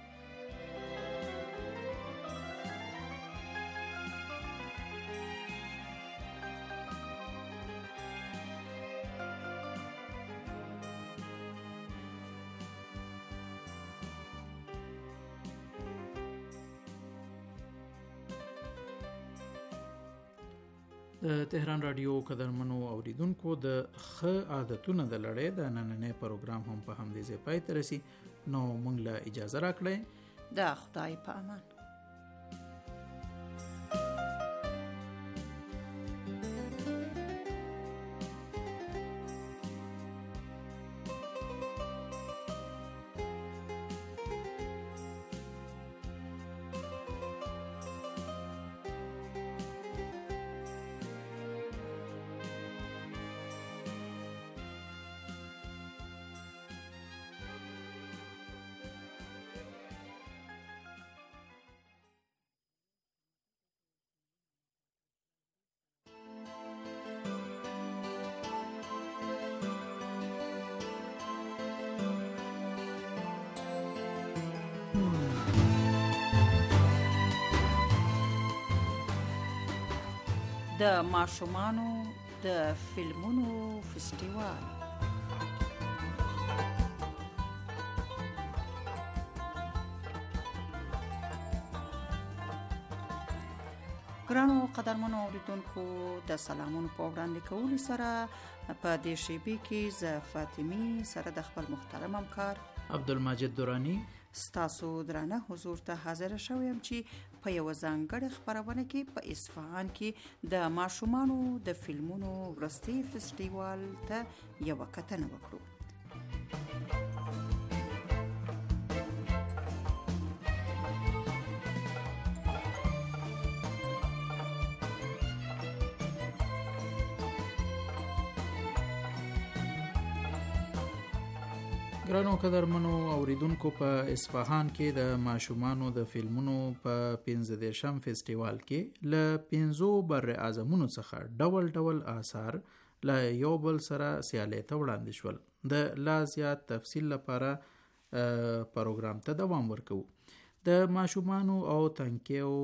د تهران رادیو قدرمنو اوریدونکو د ښه عادتونو د لړۍ د نننۍ پروګرام هم په همدې ځای پای ته رسي. نو موږ له اجازه راکړئ د خدای په امان. د ماشومانو د فلمونو فستیوال. ګرانو قدرمنو اوریدونکو د سلامونو په وړاندې کولو سره په دې شیبې کې زه فاطمی سره د خپل محترم همکار عبدالمجید دورانی ستاسو درانه حضور ته حاضر شوم چې په یو ځانګړې خبرونه کې په اصفهان کې د ماشومانو د فلمونو ورستي فستیوال ته یو کتنه وکړو. ګرانو قدرمنو اوریدونکو، په اصفهان کې د ماشومانو د فلمونو په پنځه دیرشم فستیوال کې له پنځو بر اعظمونو څخه ډول ډول آثار له یو بل سره سیالۍ ته وړاندې شول. د لا زیات تفصیل لپاره پروګرام ته دوام ورکوو. د ماشومانو او تنکیو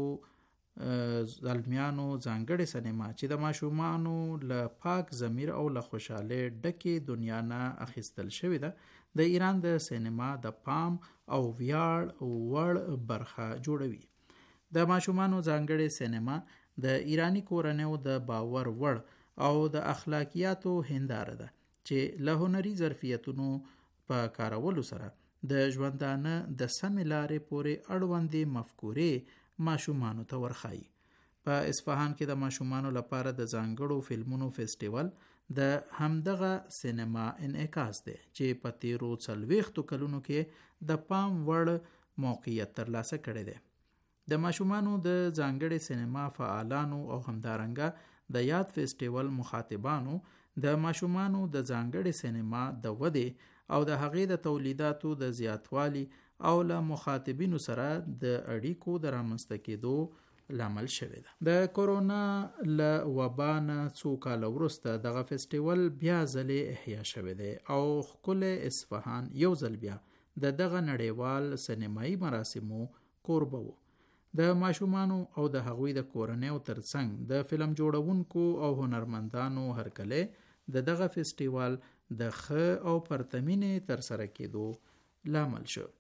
زلمیانو ځانګړې سینما چې د ماشومانو له پاک ضمیر او له خوشحالۍ ډکې دنیا نه اخیستل شوې ده، د ایران د سینما د پام او ویاړ وړ برخه جوړوي. د ماشومانو ځانګړې سینما د ایرانی کورنیو د باور وړ او د اخلاقیاتو هنداره ده چې له هنري ظرفیتونو په کارولو سره د ژوندانه د سمې لارې پورې اړوندې مفکورې ماشومانو ته ورخایي. په اصفهان کې د ماشومانو لپاره د ځانګړو فلمونو فستیوال د همدغه سینما انعکاس دی چې په تیرو څلوېښتو کلونو کې د پام وړ موقعیت ترلاسه کړی دی. د ماشومانو د ځانګړې سینما فعالانو او همدارنګه د یاد فستیوال مخاطبانو د ماشومانو د ځانګړې سینما د ودې او د هغې د تولیداتو د زیاتوالي او له مخاطبینو سره د اړیکو د رامنځته کېدو لامل شوی ده. د کورونا له وبا نه څو کاله وروسته دغه فستیوال بیا ځلې احیا شوی دی او ښکلی اصفهان یو ځل بیا د دغه نړیوال سینمایي مراسمو کوربه و. د ماشومانو او د هغوی د کورنیو ترڅنګ د فلم جوړونکو او هنرمندانو هرکلی د دغه فستیوال د ښه او پرتمینې ترسره کېدو لامل شو.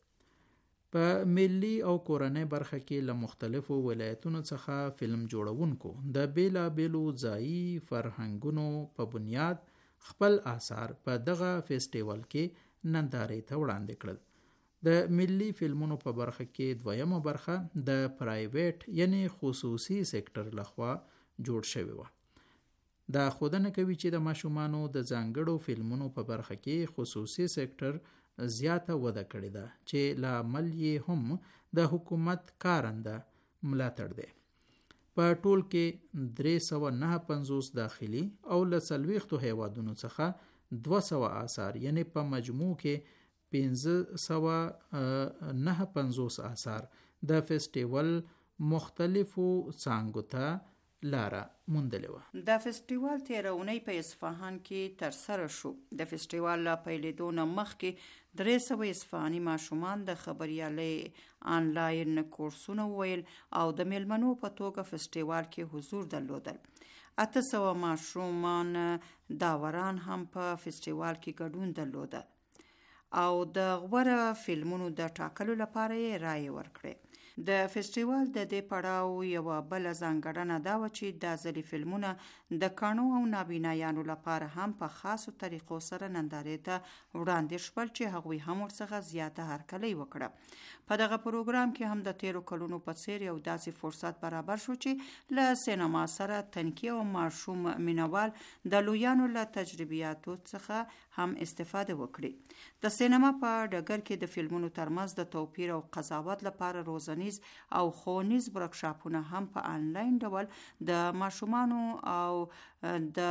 په ملي او کورنۍ برخه کې له مختلفو ولایتونو څخه فلم جوړونکو د بیلابیلو ځایي فرهنګونو په بنیاد خپل آثار په دغه فستیوال کې نندارې ته وړاندې کړل. د ملي فلمونو په برخه کې دویمه برخه د پرایویټ یعنی خصوصي سکتر لخوا جوړ شوی و. دا ښودنه کوي چې د ماشومانو د ځانګړو فلمونو په برخه کې خصوصي سکتر زیاته وده کړې ده چې لامل یې هم د حکومت کارنده ملاتړ دی. په ټول کې درې سوه نهه پنځوس داخلي او له څلوېښتو هیوادونو څخه دوه سوه آثار یعنی په مجموع کې پنځه سوه نهه پنځوس آثار د فستیوال مختلفو څانګو ته لاره موندلې وه. د فستیوال تیره اونۍ په اصفهان کې ترسره شو. د فستیوال له پیلېدو نه مخکې درې سوه اصفهاني ماشومان د خبریالۍ آنلاین کورسونه وویل او د میلمنو په توګه فستیوال کې حضور درلودل. اته سوه ماشومان داوران هم په فستیوال کې ګډون درلوده او د غوره فلمونو د ټاکلو لپاره یې رایې ورکړې. د فستیوال د دې پړاو یوه بله ځانګړنه دا وه چې دا ځلې فلمونه د کاڼو او نابینایانو لپاره هم په خاصو طریقو سره نندارې ته وړاندې شول چې هغوی هم ورڅخه زیاته هرکلی وکړه. په دغه پروګرام کې هم د تیرو کلونو په څیر یو داسې فرصت برابر شو چې له سینما سره تنکي او ماشوم مینوال د لویانو له تجربیاتو څخه هم استفاده وکړي. د سینما په ډګر کې د فلمونو ترمنځ د توپیر او قضاوت لپاره روزنیز او ښوونیز ورکشاپونه هم په آنلاین ډول د ماشومانو او د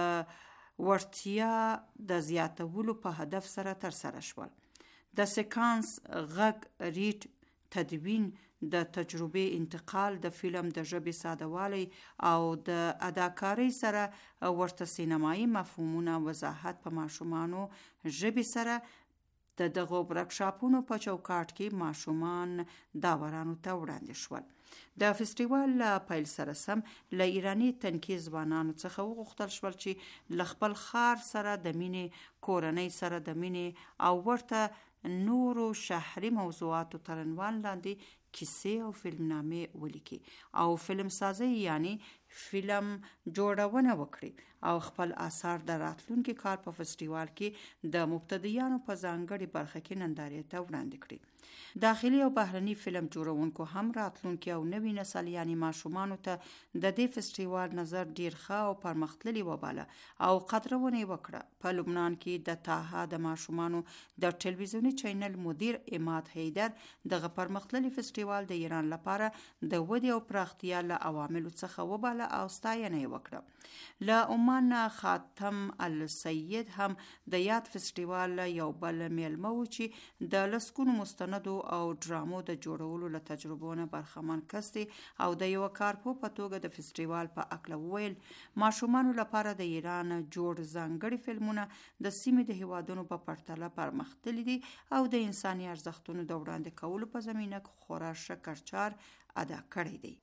وړتیا د زیاتولو په هدف سره ترسره شول. د سکانس، غږ، ریټ، تدوین، د تجربې انتقال، د فلم د ژبې سادهوالی او د اداکارۍ سره ورته سینمایي مفهومونه وضاحت په ماشومانو ژبې سره د دغو ورکشاپونو په چوکاټ کې ماشومان داورانو ته وړاندې شول. د فستیوال له پیل سره سم له ایرانی تنکي ځوانانو څخه وغوښتل شول چې له خپل ښار سره د مینې، کورنۍ سره د مینې او ورته نورو شهري موضوعاتو تر عنوان لاندې کیسې او فلمنامې ولیکي او فلم سازی یعنی فلم جوړونه وکړي او خپل آثار د راتلونکي کال په فستیوال کې د مبتدیانو په ځانګړي برخه کې نندارې ته وړاندې کړي. داخلي او بهرني فلم جوړونکو هم راتلونکي او نوي نسل یعنی ماشومانو ته د دې فستیوال نظر ډیر ښه او پرمختللی وباله او قدرونه وکړه. په لبنان کې د تاها د ماشومانو د ټلویزیونی چینل مدیر اماد حیدر دغه پرمختللی فستیوال د ایران لپاره د ودې او پراختیا له عواملو څخه وباله او ستاینه یې وکړه. له عمان خاتم السید هم د یاد فستیوال یو بل میلمه و چې د لسکونو مستندو او ډرامو د جوړولو له تجربو نه برخمن کس دی او د یو کارپو په توګه د فستیوال په اکله وویل ماشومانو لپاره د ایران جوړ ځانګړي فلمونه د سیمې د هیوادونو په پرتله پرمختللي دي او د انساني ارزښتونو د وړاندې کولو په زمینه کې خورا ښه کړچار ادا کړی دی.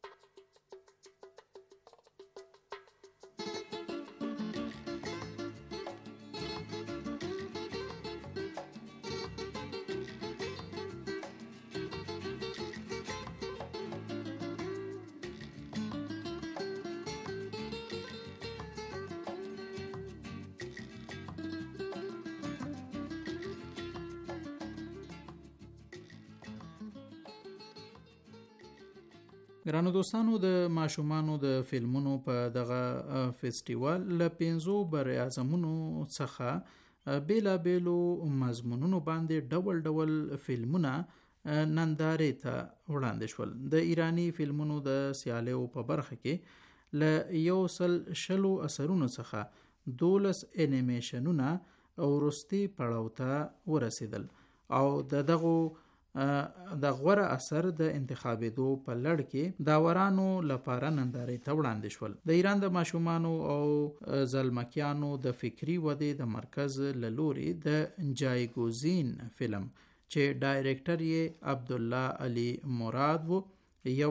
ګرانو دوستانو، د ماشومانو د فلمونو په دغه فستیوال له پنځو بر اعظمونو څخه بیلا بیلو مضمونونو باندې ډول ډول فلمونه نندارې ته وړاندې شول. د ایرانی فلمونو د سیالیو په برخه کې له یو سل شلو اثرونو څخه دولس انیمیشنونه وروستي پړاو ته ورسېدل او د دغو د غوره اثر د انتخابېدو په لړ کې داورانو لپاره نندارې ته وړاندې شول. د ایران د ماشومانو او زلمکیانو د فکری ودې د مرکز له لوري د جایګوزین فلم چې ډایرکټر یې عبدالله علي مراد و یو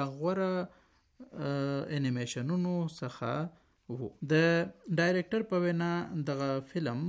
لغوره انیمیشنونو څخه و. د ډایرکټر په وینا دغه فلم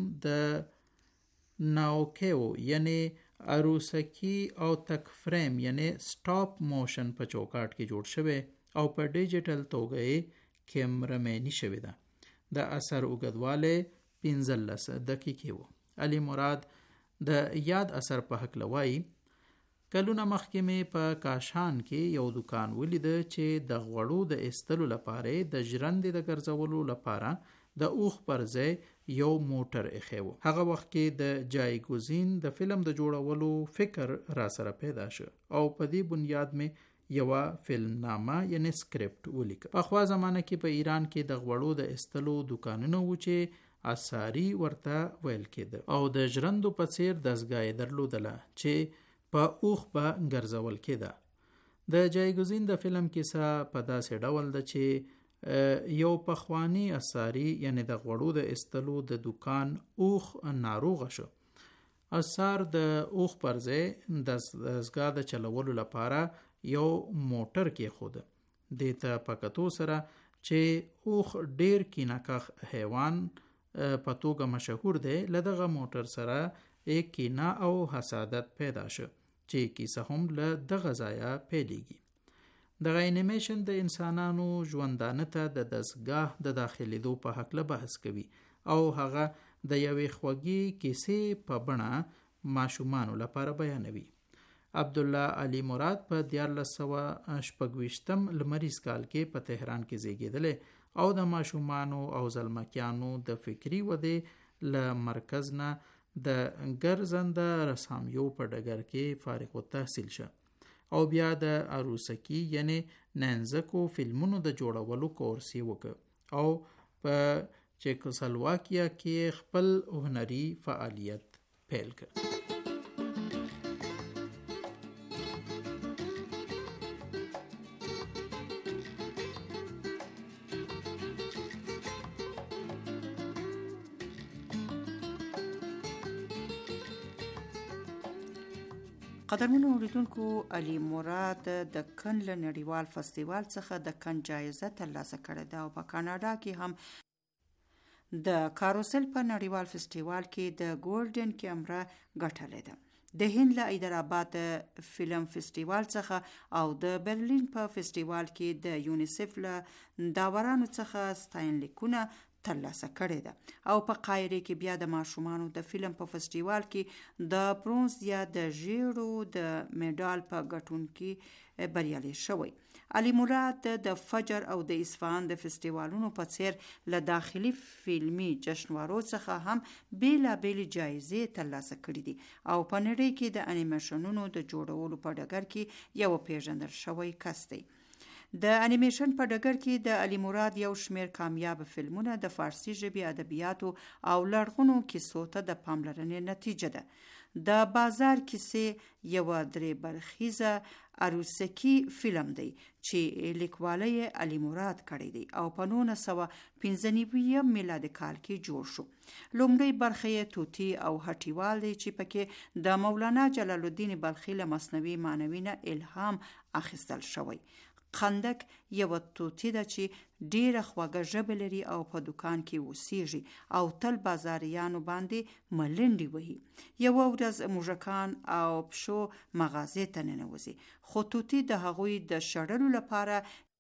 د ناوکیو یعنی عروسکی او تک فریم یعنی سټاپ موشن په چوکاټ کې جوړ شوی او په ډیجیټل توګه یې کیمرمنی شوی ده. د اثر اوږدوالی پنځلس دقیقې و. علي مراد د یاد اثر په هکله وایي کلونه مخکې مې په کاشان کې یو دکان ولیده چې د غوړو د ایستلو لپاره د ژرندې د ګرځولو لپاره د اوښ پر ځای یو موټر ایښی و. هغه وخت کې د جایګوزین د فلم د جوړولو فکر را سره پیدا شو او په دې بنیاد مې یوه فلمنامه یعنی سکرپټ ولیکه. پخوا زمانه کې په ایران کې د غوړو د ایستلو دکانونه و چې اساری ورته ویل کېده او د ژرندو په څیر دستګاه یې درلودله چې په اوښ به ګرځول کېده. د جایګوزین د فلم کیسه په داسې ډول ده چې یو پخوانی اساری یعنی د غوړو د ایستلو د دکان اوښ ناروغه شو. اسار د اوښ پر ځای د دستګاه د چلولو لپاره یو موټر کې خود دې ته په کتو سره چې اوښ ډیر کیناکخ حیوان په توګه مشهور دی له دغه موټر سره یک کینا او حسادت پیدا شو چې کیسه هم له دغه ځایه پیلېږي. دغه انیمیشن د انسانانو ژوندانه ته د دستګاه د داخلېدو په هکله بحث کوي او هغه د یوې خوږې کیسې په بڼه ماشومانو لپاره بیانوي. عبدالله علي مراد په دیارلس سوه شپږ ویشتم لمریز کال کې په تهران کې زیږېدلی او د ماشومانو او زلمکیانو د فکري ودې له مرکز نه د ګرځنده رسامیو په ډګر کې فارغ التحصیل شه او بیا د عروسکی یعنی ننزکو فلمونو د جوړولو کورس یې وکړ او په چیکوسلواکیا کې خپل هنري فعالیت پیل کړ. قدرمنو اوریدونکو، علي مراد د کن له نړیوال فستیوال څخه د کن جایزه ترلاسه کړې ده او په کاناډا کې هم د کاروسل په نړیوال فستیوال کې د ګولډن کیمرا ګټلې ده. د هند له حیدرآباد فلم فستیوال څخه او د برلین په فستیوال کې د یونیسف له داورانو څخه ستاینلیکونه ترلاسه کړې ده او په قاهره کې بیا د ماشومانو د فلم په فستیوال کې د برونز یا د ژیړو د میډال په ګټونکي بریالي شوی. علي مراد د فجر او د اصفهان د فستیوالونو په څیر له داخلي فلمي جشنوارو څخه هم بیلابېلې جایزې ترلاسه کړې دي او په نړۍ کې د انیمیشنونو د جوړولو په ډګر کې یو پیژندل شوی کس دی. د انیمیشن په ډګر کې د علي مراد یو شمیر کامیاب فلمونه د فارسي ژبې ادبیاتو او لرغونو کیسو ته د پاملرنې نتیجه ده. د بازار کیسې یو درې برخیزه عروسکی فلم دی چې لیکوالی علي مراد کړی دی او په نولس سوه پنځه نوي میلادي کال کې جوړ شو. لومړی برخه یې توتی او هټیوال دی چې پکې د مولانا جلال الدین بلخي له مثنوي معنوي نه الهام اخیستل شوی. خندق یو توتی ده چې ډیره خوږه ژبه لري او په دکان کې اوسیږي او تل بازاریانو باندې ملنډي وهي. یو ورځ موږکان او پشو مغازې ته ننوځي خو توتی د هغوی د شړلو لپاره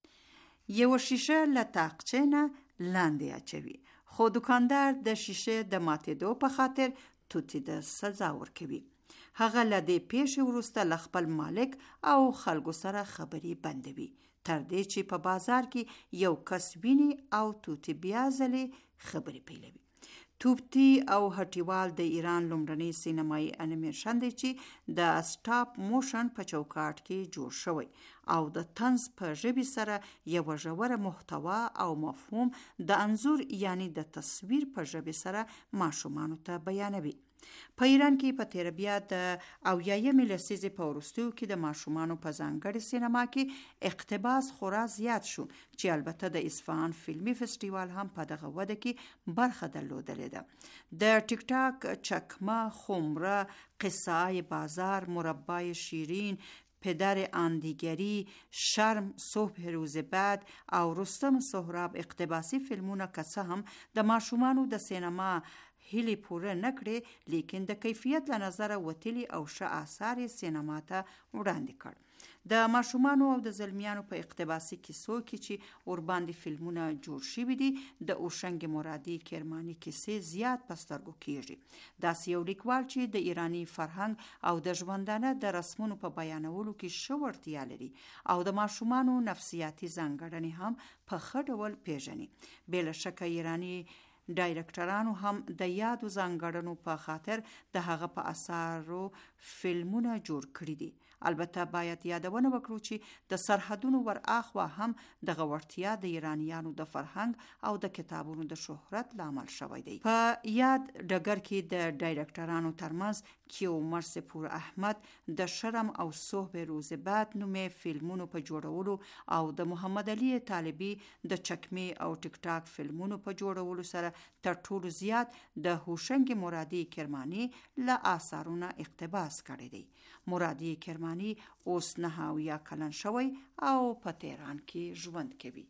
یو شیشه له تاقچې نه لاندې اچوي خو دکاندار د شیشه د ماتېدو په خاطر توتی د سزا ورکوي. هغه له دې پیښې وروسته له خپل مالک او خلکو سره خبرې بندوي تر دې چې په بازار کې یو کس ویني او توتی بیا ځلې خبرې پیلوي. توتی او هټیوال د ایران لومړنی سینمایي انیمیشن دی چې د سټاپ موشن په چوکاټ کې جوړ شوی او د طنز په ژبې سره یو ژوره محتوا او مفهوم د انځور یعنی د تصویر په ژبې سره ماشومانو ته بیانوي. په ایران کې په تیر بیا د اویایمې لسیزې په وروستیو کې د ماشومانو په ځانګړي سینما کې اقتباس خورا زیات شو چې البته د اصفهان فلمي فستیوال هم په دغه وده کې برخه درلودلې ده. د ټیک ټاک، چکمه، خمره، قصه بازار، مربای شیرین، پدر آندیگری، شرم، صبح روز بعد او رستم سهراب اقتباسی فلمونه که هم د ماشومانو د سینما هیلی پوره نکړي لیکن د کیفیت له نظره وتلی او ښه آثار سینما ته وړاندې کړ. د ماشومانو او د زلمیانو په اقتباسي کیسو کې چې ورباندې فلمونه جوړ شوي دي د اوشنګ مرادي کرماني کیسې زیات په سترګو کیږي. داسې یو لیکوال چې د ایرانی فرهنګ او د ژوندانه د رسمونو په بیانولو کې ښه وړتیا لري او د ماشومانو نفسیاتي ځانګړنې هم په ښه ډول پیژني. بې له شکه ایرانی ډایرکټرانو هم د یادو ځانګړنو په خاطر د هغه په اثارو فلمونه جوړ کړي دي. البته باید یادونه وکړو چې د سرحدونو ور اخوا هم دغه وړتیا د ایرانیانو د فرهنګ او د کتابونو د شهرت لامل شوی دی. په یاد ډګر کې د ډایرکټرانو ترمنځ کیومرث پور احمد د شرم او صبح روز بعد نومې فلمونو په جوړولو او د محمد علي طالبي د چکمه او ټیک ټاک فلمونو په جوړولو سره تر ټولو زیات د هوشنګ مرادي کرماني له آثارونه اقتباس کړی دی. مرادي کرماني اوس نه اویا کلن شوی او په تهران کې ژوند کوي.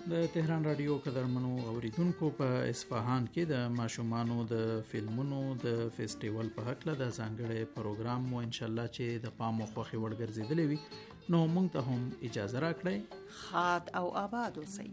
د تهران رادیو قدرمنو اوریدونکو په اصفهان کې د ماشومانو د فلمونو د فیسټیوال په هکله د ځانګړي پروګرام مو ان شاء الله چې د پام او خوښي وړ ګرځېدلی وي نو موږ ته هم اجازه راکړئ. خاد او آباد اوسئ.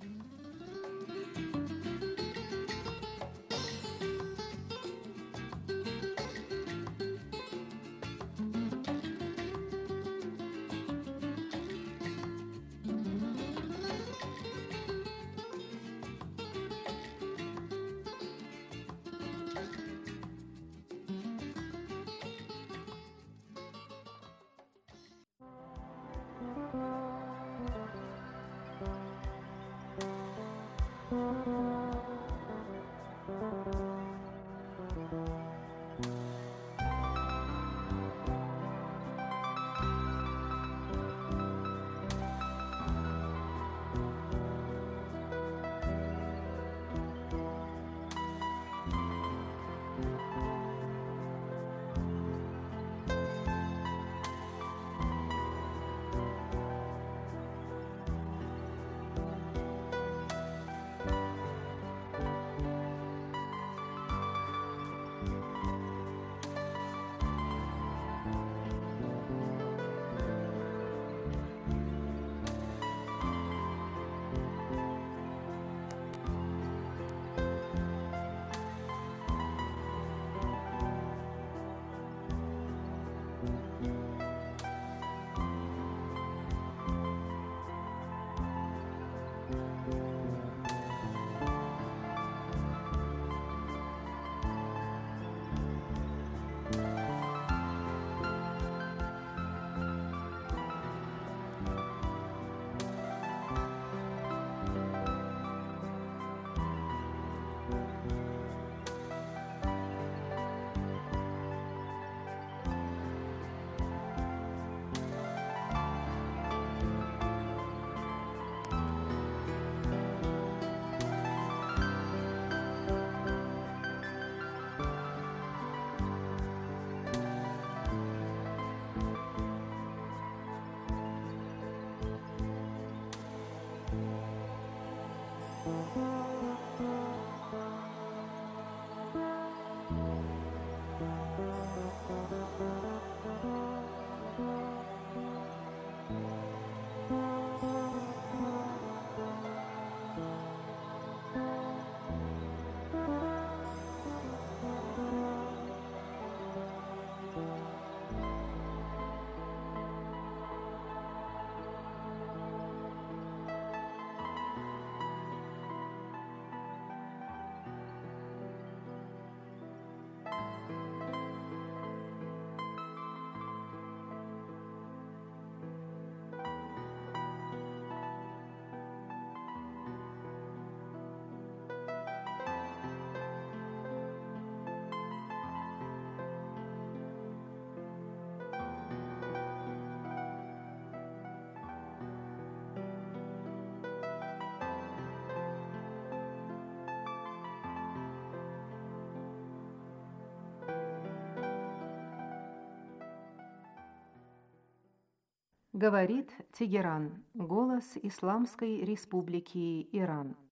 Говорит Тегеран, голос Исламской Республики Иран.